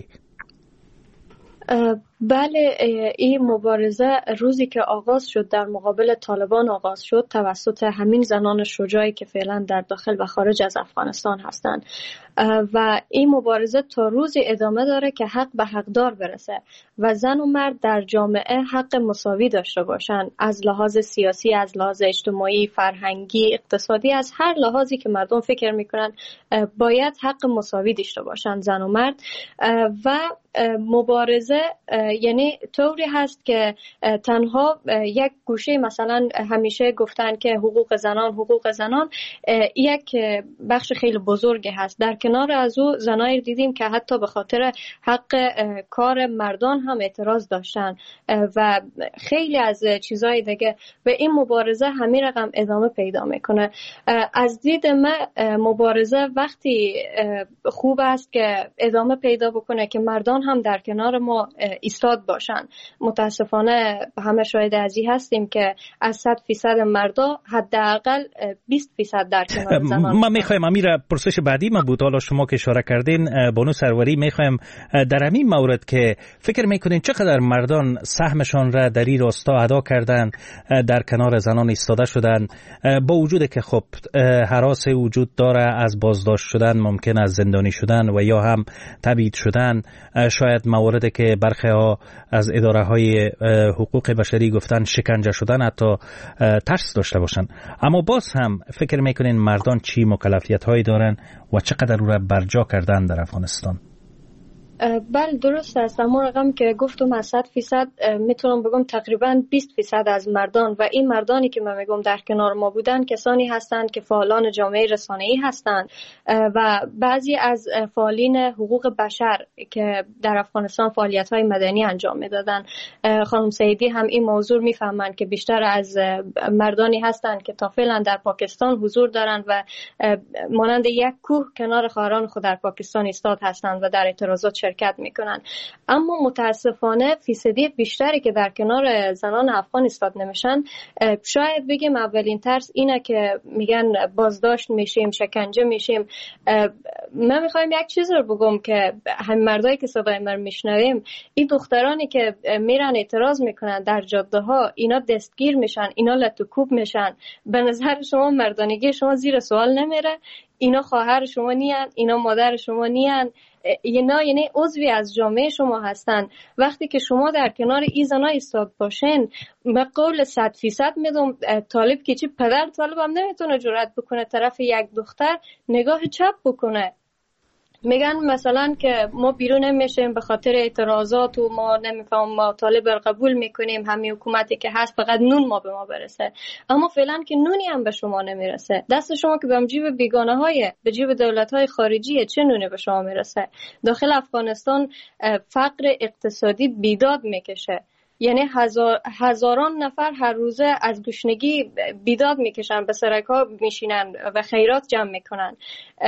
بله، این مبارزه روزی که آغاز شد در مقابل طالبان آغاز شد توسط همین زنان شجاعی که فعلا در داخل و خارج از افغانستان هستند و این مبارزه تا روزی ادامه داره که حق به حقدار برسه و زن و مرد در جامعه حق مساوی داشته باشن، از لحاظ سیاسی، از لحاظ اجتماعی، فرهنگی، اقتصادی، از هر لحاظی که مردم فکر میکنن باید حق مساوی داشته باشن زن و مرد. و مبارزه یعنی طوری هست که تنها یک گوشه، مثلا همیشه گفتن که حقوق زنان یک بخش خیلی بزرگی هست. در کنار از او زنایی دیدیم که حتی به خاطر حق کار مردان هم اعتراض داشتن و خیلی از چیزهای دیگه. و این مبارزه همین رقم ادامه پیدا میکنه. از دید من مبارزه وقتی خوب است که ادامه پیدا بکنه که مردان هم در کنار ما ایستاد باشن. متاسفانه همه شاهد ازی هستیم که از 100% مردا حداقل 20% در کنار زنان. ما میخوایم امیر پرسش بعدی ما بود، حالا شما که اشاره کردین بانو سروری، میخوایم در همین مورد که فکر میکنین چقدر مردان سهمشان را در این راستا ادا کردن، در کنار زنان ایستاده شدن، با وجود که خب هراس وجود داره از بازداشت شدن، ممکن از زندانی شدن و یا هم تبعید شدن، شاید مواردی که برخی ها ها از اداره های حقوق بشری گفتن شکنجه شدن، حتی ترس داشته باشن. اما باز هم فکر میکنین مردان چی مکلفیت هایی دارن و چقدر او را برجا کردن در افغانستان؟ بله درست است. اما رقم که گفتم 100% میتونم بگم تقریبا 20% از مردان، و این مردانی که من میگم در کنار ما بودن کسانی هستند که فعالان جامعه رسانه‌ای هستند و بعضی از فعالین حقوق بشر که در افغانستان فعالیت‌های مدنی انجام میدادن. خانم سیدی هم این موضوع میفهمند که بیشتر از مردانی هستند که تا فعلا در پاکستان حضور دارند و مانند یک کوه کنار خواهران خود در پاکستان ایستاد هستند و در اعتراضات شرکت میکنن. اما متاسفانه فیصدی بیشتری که در کنار زنان افغان ایستاد نمیشن، شاید بگیم اولین ترس اینه که میگن بازداشت میشیم، شکنجه میشیم. من میخوایم یک چیز رو بگم که هم مردایی که صدای من میشنویم، این دخترانی که میرن اعتراض میکنن در جاده ها، اینا دستگیر میشن، اینا لطوکوب میشن. به نظر شما مردانگی شما زیر سوال نمیره؟ اینا خواهر شما نیان، اینا مادر شما نیان، اینا یعنی عضوی از جامعه شما هستن. وقتی که شما در کنار این زنا ایستاد باشین، به قول 100% میدونم طالب که چی پدر طالب هم نمیتونه جرأت بکنه طرف یک دختر نگاه چپ بکنه. میگن مثلا که ما بیرون نمیشیم به خاطر اعتراضات و ما نمیفهم، ما طالب قبول میکنیم، همین حکومتی که هست فقط نون ما به ما برسه. اما فعلا که نونی هم به شما نمیرسه. دست شما که به جیب بیگانه های، به جیب دولت های خارجیه، چه نونی به شما میرسه؟ داخل افغانستان فقر اقتصادی بیداد میکشه. یعنی هزاران نفر هر روزه از گشنگی بیداد میکشن، به سرک‌ها میشینن و خیرات جمع میکنن.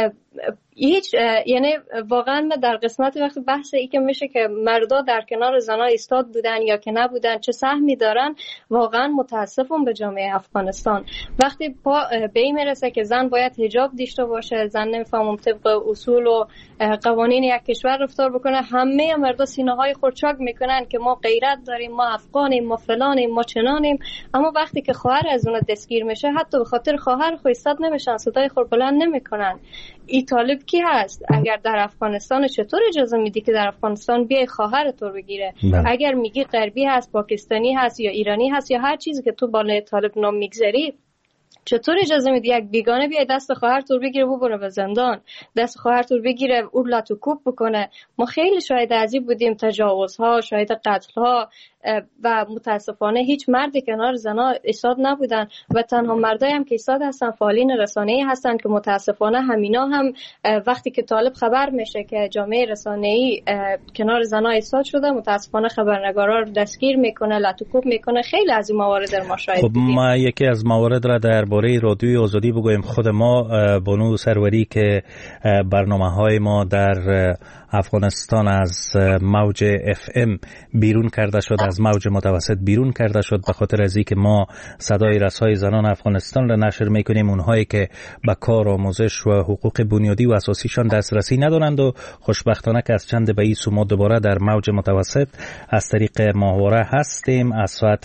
هیچ یعنی واقعا من در قسمت وقت بحث ای که میشه که مردا در کنار زنا ایستاد بودن یا که نبودن، چه سهمی دارن، واقعا متاسفم به جامعه افغانستان. وقتی به این میرسه که زن باید حجاب داشته باشه، زن نمیفهمم طبق اصول و قوانین یک کشور رفتار بکنه، همه مردا سینه های خود چاک میکنن که ما غیرت داریم، ما افغانیم، ما فلانیم، ما چنانیم. اما وقتی که خواهر از اون دستگیر میشه، حتی به خاطر خواهر خود ایستاد نمیشن، صدای خود بلند نمیکنن. این طالب کی هست؟ اگر در افغانستان چطور اجازه میدی که در افغانستان بیای خواهر تو بگیره؟ اگر میگی غربی هست، پاکستانی هست یا ایرانی هست یا هر چیزی که تو بالای طالب نام میگذاری، چطور اجازه میدی یک بیگانه بیای دست خواهر تو بگیره ببره به زندان، دست خواهر تو بگیره اورلاتو کوب بکنه؟ ما خیلی شاهد از این بودیم، تجاوزها، شاهد قتلها، و متاسفانه هیچ مردی کنار زنا ایستاد نبودن و تنها مردایی هم که ایستاد هستن فعالین رسانه‌ای هستن که متاسفانه همینا هم وقتی که طالب خبر میشه که جامعه رسانه‌ای کنار زنا ایستاد شده، متاسفانه خبرنگارا رو دستگیر میکنه، لطوکوب میکنه. خیلی از این موارد ما شاهد بودیم. ما یکی از موارد را درباره رادیوی آزادی بگویم. خود ما بانو سروری که برنامه‌های ما در افغانستان از موج FM بیرون کرده شد، از موج متوسط بیرون کرده شد، به خاطر از اینکه ما صدای رسای زنان افغانستان را نشر میکنیم، اونهایی که به کار آموزش و حقوق بنیادی و اساسیشان دسترسی ندارند و خوشبختانه که از چند به این سو ما دوباره در موج متوسط از طریق ماهواره هستیم از ساعت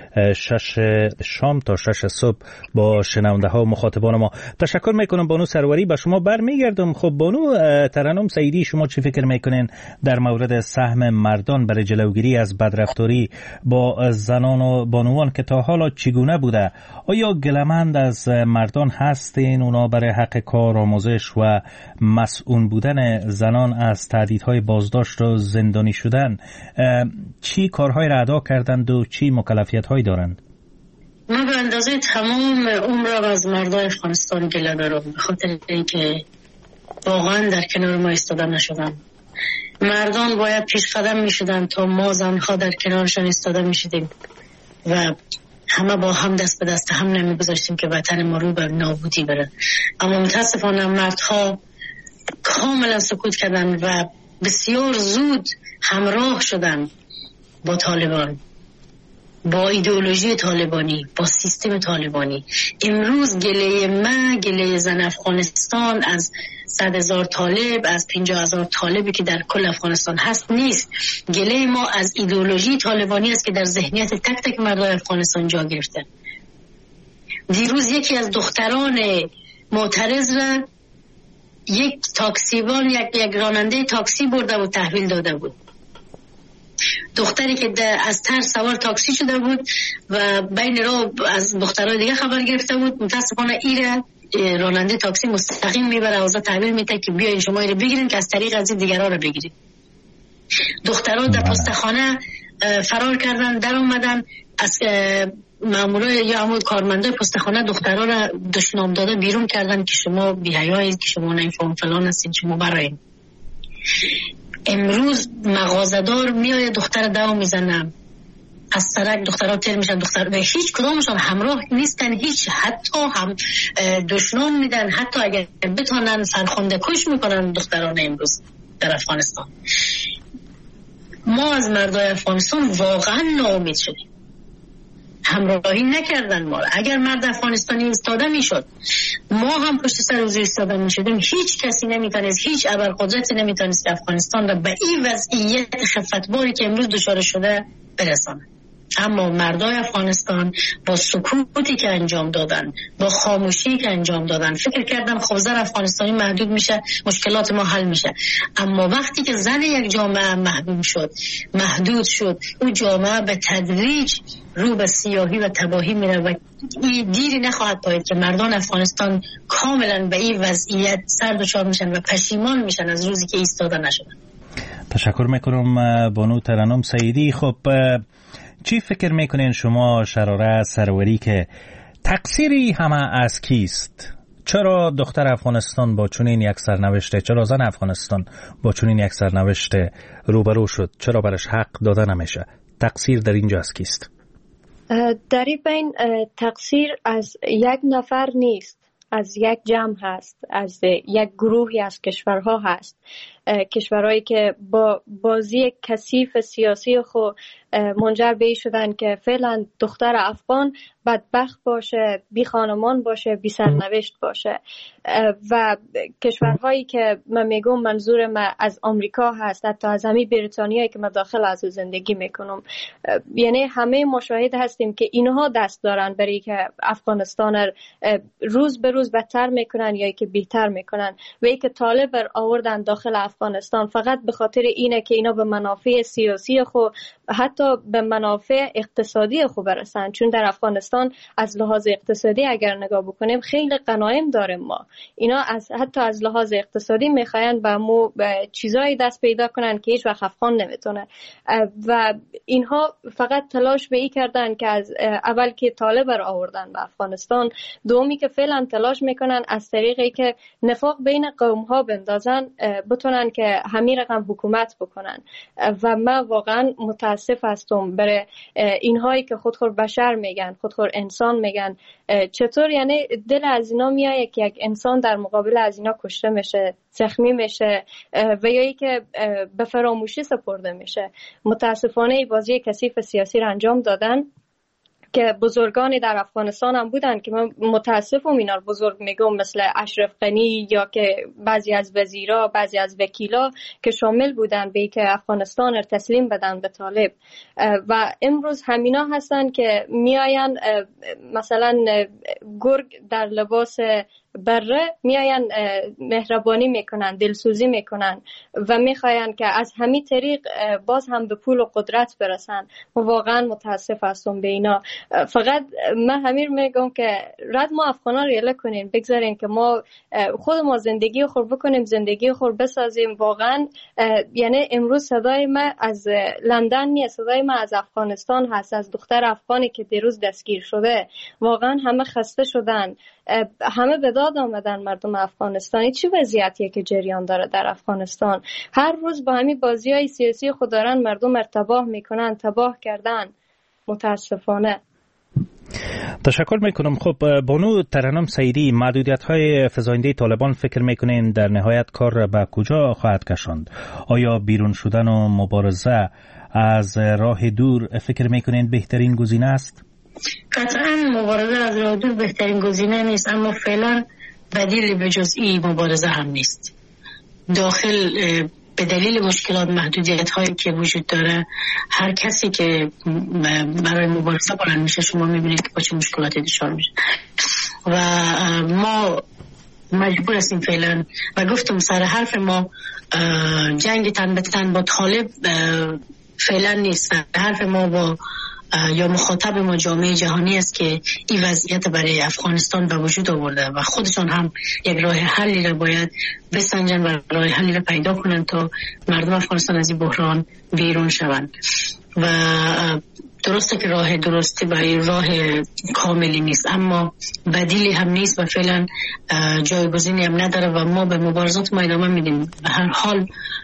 6 شام تا 6 صبح با شنونده ها و مخاطبان ما. تشکر میکنم بانو سروری. به شما برمیگردم. خب بانو ترنم سیدی، شما چی فکر میکنین در مورد سهم مردان برای جلوگیری از بدرفتاری با زنان و بانوان که تا حالا چگونه بوده؟ آیا گلمند از مردان هستین اونا برای حق کار، آموزش و مسئول بودن زنان از تهدیدهای بازداشت و زندانی شدن چی کارهای را ادا کردند و چی مکلفیت‌هایی دارند؟ من به اندازه تمام عمرم از مردای افغانستان گله دارم، به خاطر اینکه واقعا در کنار ما ایستاده نشدن. مردان باید پیش قدم می شدن تا ما زنها در کنارشان ایستاده می شدیم و همه با هم دست به دست هم نمی گذاشتیم که وطن ما رو بر نابودی بره. اما متاسفانه مردها کاملا سکوت کردن و بسیار زود همراه شدن با طالبان، با ایدئولوژی طالبانی، با سیستم طالبانی. امروز گله زن افغانستان از 100,000 طالب، از 50,000 طالبی که در کل افغانستان هست نیست. گله ما از ایدئولوژی طالبانی است که در ذهنیت تک تک مردای افغانستان جا گرفته. دیروز یکی از دختران معترض را یک تاکسیوان، یک راننده تاکسی برده و تحویل داده بود. دختری که از ترس سوار تاکسی شده بود و بین راه از دخترای دیگه خبر گرفته بود. متاسفانه ایره راننده تاکسی مستقیم میبره اوضاع تحویل میده که بیاین شما رو بگیرین که از طریق از این دیگران رو بگیرید. دخترها در پستخانه فرار کردن، در اومدن از مامورای یا همون کارمندای پستخانه دخترها رو دشنام داده بیرون کردن که شما بی‌حیایید، که شما نمیفهم فلان هستین، شما براین. امروز مغازه‌دار میاد دختر دو میزنن، از سرک دخترها تیر میشن، دختر هیچ کدامشون همراه نیستن، هیچ حتی هم دشنام میدن، حتی اگر بتونن سرخونده کش میکنن دختران امروز در افغانستان. ما از مردای افغانستان واقعا ناامید شدیم، همراهی نکردن ما. اگر مرد افغانستانی ایستاده میشد ما هم پشت سر او ایستاده میشدیم. هیچ کسی نمیتونست، هیچ ابرقدرتی نمیتونست افغانستان را به این وضعیت خفتباری که امروز دچار شده برسانه. اما مردای افغانستان با سکوتی که انجام دادن، با خاموشی که انجام دادن، فکر کردم خب زن افغانستانی محدود میشه، مشکلات ما حل میشه. اما وقتی که زن یک جامعه محدود شد، اون جامعه به تدریج رو به سیاهی و تباهی میره و دیری نخواهد پاید که مردان افغانستان کاملا به این وضعیت سر دچار میشن و پشیمان میشن از روزی که ایستاده نشدن. تشکر میکنم بانو ترنم سیدی. خب چی فکر میکنین شما شراره سروری که تقصیری همه از کیست؟ چرا دختر افغانستان با چنین یک سرنوشته، چرا زن افغانستان با چنین یک سرنوشته روبرو شد؟ چرا برش حق داده نمیشه؟ تقصیر در اینجا از کیست؟ در این بین تقصیر از یک نفر نیست، از یک جمع هست، از یک گروهی از کشورها هست. کشورهایی که با بازی کثیف سیاسی خود منجر به این شدن که فعلا دختر افغان بدبخت باشه، بی خانمان باشه، بی سرنوشت باشه. و کشورهایی که من میگم منظور من از آمریکا هست، حتی از همین بریتانیایی که من داخل از زندگی میکنم. یعنی همه مشاهد هستیم که اینها دست دارن برای که افغانستان روز به روز بدتر میکنن یا که بهتر میکنن. و ای که طالب آوردن داخل افغانستان فقط به خاطر اینه که اینا به منافع سیاسی خود، حتی به منافع اقتصادی خود برسن. چون در افغانستان از لحاظ اقتصادی اگر نگاه بکنیم خیلی غنایم داریم ما. اینا حتی از لحاظ اقتصادی میخواین به مو چیزایی دست پیدا کنن که هیچ وقت افغان نمیتونه. و اینها فقط تلاش به این کردن که از اول که طالب را آوردن به افغانستان، دومی که فعلا تلاش میکنن از طریقی که نفاق بین قوم ها بندازن بتونن که همین رقم حکومت بکنن. و من واقعا متاسف هستم برای اینهایی که خودخور بشر میگن، خودخور انسان میگن. چطور یعنی دل از اینا میایه که یک انسان در مقابل از اینا کشته میشه، زخمی میشه و یا ای که به فراموشی سپرده میشه. متاسفانه بازی کثیف سیاسی را انجام دادن که بزرگانی در افغانستان هم بودن که من متاسفم اینا رو بزرگ میگم، مثل اشرف غنی یا که بعضی از وزیرا، بعضی از وکیلا که شامل بودن به که افغانستان رو تسلیم بدن به طالب. و امروز همینا هستن که میاین مثلا گرگ در لباس بره میاین مهربانی میکنن، دلسوزی میکنن و میخواین که از همین طریق باز هم به پول و قدرت برسن. و واقعا متاسف هستم به اینا. فقط من همین میگم که رد ما افغانا ریله کنین، بگذارین که ما خود ما زندگی خور بکنیم، زندگی خور بسازیم. واقعا یعنی امروز صدای ما از لندن نیست، صدای ما از افغانستان هست، از دختر افغانی که دیروز دستگیر شده. واقعا همه خسته شدن، همه به داد آمدن مردم افغانستانی. چه وضعیتیه که جریان داره در افغانستان؟ هر روز با همین بازی‌های سیاسی خود دارن مردم رو تباه میکنن، تباه کردن متاسفانه. تشکر میکنم. خب بانو ترنم سیدی، محدودیت‌های فزاینده طالبان فکر میکنین در نهایت کار به کجا خواهد کشاند؟ آیا بیرون شدن و مبارزه از راه دور فکر میکنین بهترین گزینه است؟ قطعا مبارزه از راه دور بهترین گزینه نیست، اما فعلا بدیلی به جز این مبارزه هم نیست. داخل به دلیل مشکلات، محدودیت هایی که وجود داره، هر کسی که برای مبارزه بلند میشه شما میبینید که با چه مشکلاتی دچار میشه. و ما مجبور هستیم فعلا، و گفتم سر حرف ما، جنگ تن به تن با طالب فعلا نیست. حرف ما با یا مخاطب ما جامعه جهانی است که این وضعیت برای افغانستان به وجود آورده و خودشان هم یک راه حلی را باید بسنجن و راه حلی را پیدا کنند تا مردم افغانستان از این بحران بیرون شوند. و درسته که راه درستی برای راه کاملی نیست، اما بدیلی هم نیست و فعلا جایگزینی هم نداره و ما به مبارزات ما ادامه میدیم به هر حال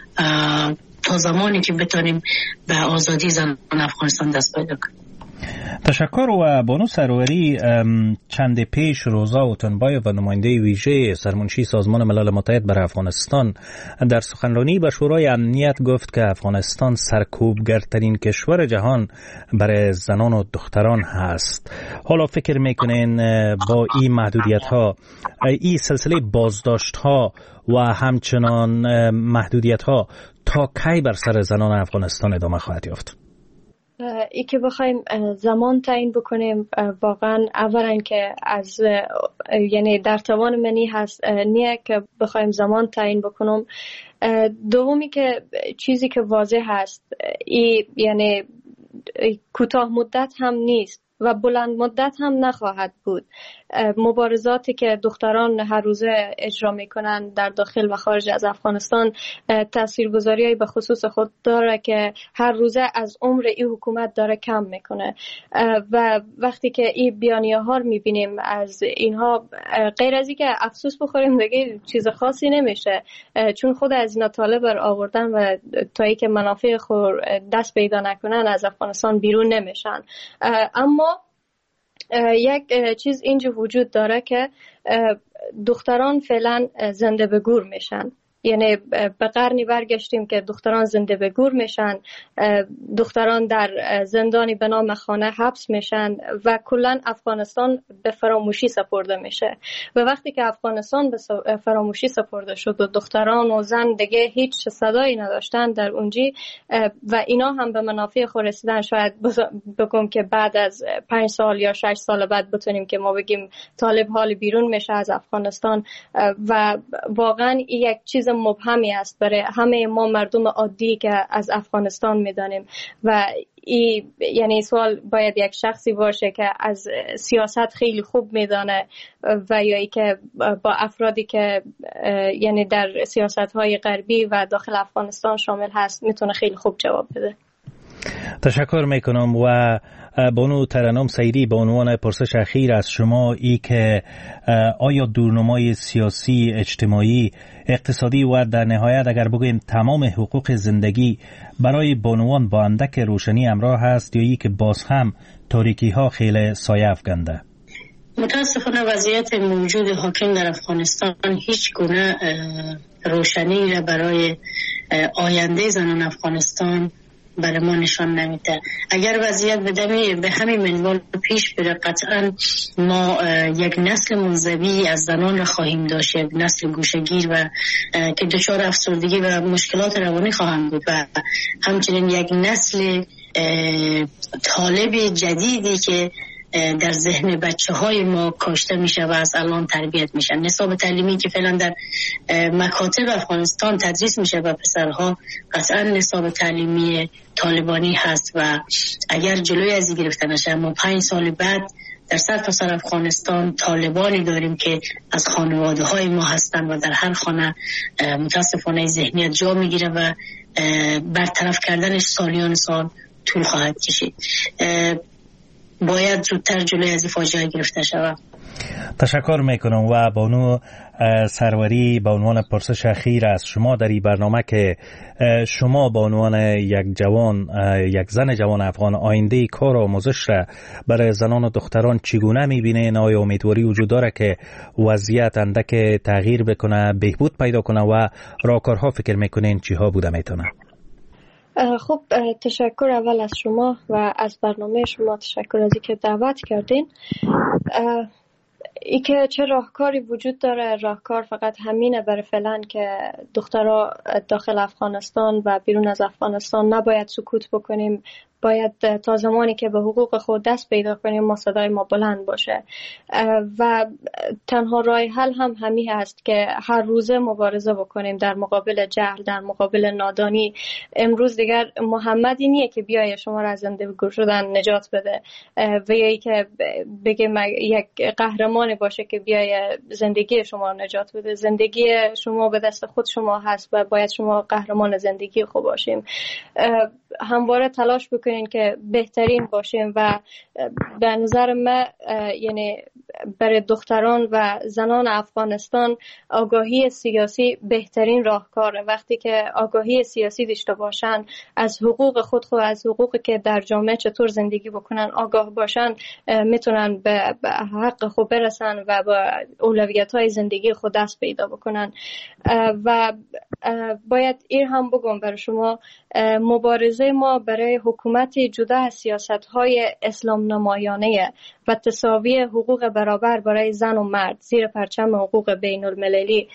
تا زمانی که بتونیم به آزادی زنان افغانستان دست پیدا کنیم. تشکر. و بانو سروری، چند پیش روزا اوتنبایف و نماینده ویژه سرمنشی سازمان ملل متحد برای افغانستان در سخنرانی به شورای امنیت گفت که افغانستان سرکوبگرترین کشور جهان برای زنان و دختران هست. حالا فکر میکنین با این محدودیت ها، این سلسله بازداشت ها و همچنان محدودیت ها تا کی بر سر زنان افغانستان ادامه خواهد یافت؟ ای که بخوایم زمان تعیین بکنیم، واقعا اولا که از یعنی در توان منی هست نیه که بخوایم زمان تعیین بکنم. دومی که چیزی که واضح هست یعنی کوتاه مدت هم نیست و بلند مدت هم نخواهد بود. مبارزاتی که دختران هر روزه اجرا میکنن در داخل و خارج از افغانستان تاثیرگذاری‌ای به خصوص خود داره که هر روزه از عمر این حکومت داره کم میکنه و وقتی که این بیانیه ها رو میبینیم از اینها، غیر از این که افسوس بخوریم دیگه چیز خاصی نمیشه، چون خود از اینا طالب بر آوردن و تا ای که منافع خود دست پیدا نکنن از افغانستان بیرون نمیشن. اما یک چیز اینجا وجود داره که دختران فعلا زنده به گور میشن. یعنی به قرنی برگشتیم که دختران زنده به گور میشن، دختران در زندانی به نام خانه حبس میشن و کلا افغانستان به فراموشی سپرده میشه. و وقتی که افغانستان به فراموشی سپرده شد و دختران و زن دیگه هیچ صدایی نداشتن در اونجی و اینا هم به منافع خود رسیدن، شاید بگم که بعد از 5 سال یا 6 سال بعد بتونیم که ما بگیم طالب حال بیرون میشه از افغانستان. و واقعا یک چیز مبهمی است برای همه ما مردم عادی که از افغانستان میدانیم و یعنی سوال باید یک شخصی باشه که از سیاست خیلی خوب میدانه و یا ای که با افرادی که یعنی در سیاست‌های غربی و داخل افغانستان شامل هست میتونه خیلی خوب جواب بده. تشکر میکنم. و بانو ترنم سیدی، به عنوان پرسش اخیر از شما ای که آیا دورنمای سیاسی، اجتماعی، اقتصادی و در نهایت اگر بگویم تمام حقوق زندگی برای بانوان با اندک روشنی همراه هست یا ای که باز هم تاریکی ها خیلی سایه افکنده؟ متاسفانه وضعیت موجود حاکم در افغانستان هیچ گونه روشنی را برای آینده زنان افغانستان برای ما نشان نمیده. اگر وضعیت به همین منوال پیش بره، قطعا ما یک نسل منزوی از زنان را خواهیم داشت، یک نسل گوشه‌گیر و که دچار افسردگی و مشکلات روانی خواهند بود و همچنین یک نسل طالب جدیدی که در ذهن بچه‌های ما کاشته میشه و از الان تربیت میشن. نصاب تعلیمی که فعلا در مکاتب افغانستان تدریس میشه و پسرها قطعا نصاب تعلیمی طالبانی هست و اگر جلوی از این گرفته نشه ما 5 سال بعد در سرتاسر افغانستان طالبانی داریم که از خانواده های ما هستن و در هر خانه متاسفانه ذهنیت جا میگیره و برطرف کردنش سالیان سال طول خواهد کشید. باید زودتر جلوی از این فاجعه گرفته شود. تشکر میکنم. و بانو سروری، به عنوان پرسش اخیر از شما در این برنامه که شما به عنوان یک زن جوان افغان آینده کار و آموزش را برای زنان و دختران چگونه میبینین؟ آیا امیدواری وجود داره که وضعیت اندک تغییر بکنه، بهبود پیدا کنه و راهکارها فکر میکنین چی ها بوده میتونه؟ خب تشکر اول از شما و از برنامه شما، تشکر از اینکه دعوت کردین. ای که چه راهکاری وجود داره، راهکار فقط همینه برای فعلا که دخترها داخل افغانستان و بیرون از افغانستان نباید سکوت بکنیم، باید تا زمانی که به حقوق خود دست پیدا کنیم ما صدای ما بلند باشه و تنها راه حل هم همین هست که هر روزه مبارزه بکنیم در مقابل جهل، در مقابل نادانی. امروز دیگر محمدی نیه که بیای شما را از زندگی شدن نجات بده و یا که بگه یک قهرمان باشه که بیای زندگی شما نجات بده. زندگی شما به دست خود شما هست و باید شما قهرمان زندگی خود باشیم. همواره تلاش بکنین که بهترین باشیم و به نظر من یعنی برای دختران و زنان افغانستان آگاهی سیاسی بهترین راهکاره. وقتی که آگاهی سیاسی داشته باشن، از حقوق خود از حقوقی که در جامعه چطور زندگی بکنن آگاه باشن، میتونن به حق خود برسن و با اولویت‌های زندگی خود دست پیدا بکنن. و باید این هم بگم برای شما، مبارزه ما برای حکومت جدا از سیاست‌های اسلام نمایانه و تساوی حقوق برابر برای زن و مرد زیر پرچم حقوق بین المللی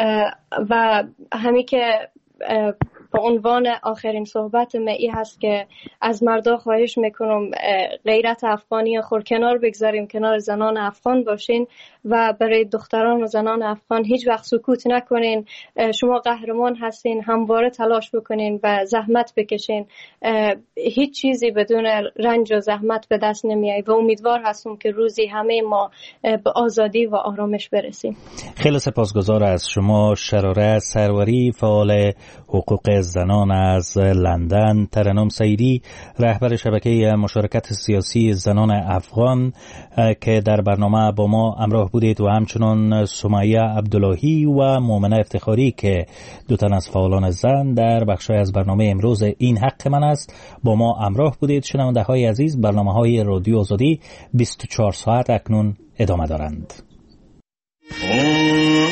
و همین که به عنوان آخرین صحبت من هست که از مردا خواهش میکنم غیرت افغانی خود کنار بگذاریم، کنار زنان افغان باشین و برای دختران و زنان افغان هیچ وقت سکوت نکنین. شما قهرمان هستین، همواره تلاش بکنین و زحمت بکشین. هیچ چیزی بدون رنج و زحمت به دست نمیاد و امیدوار هستم که روزی همه ما به آزادی و آرامش برسیم. خیلی سپاسگزار از شما شراره سروری، فعال حقوق زنان از لندن. ترنم سیدی، رهبر شبکه مشارکت سیاسی زنان افغان که در برنامه با ما همراه بودید و همچنان سمیه عبداللهی و مومنه افتخاری که دو تن از فعالان زن در بخشای از برنامه امروز این حق من است با ما همراه بودید. شنونده های عزیز، برنامه های رادیو آزادی 24 ساعت اکنون ادامه دارند.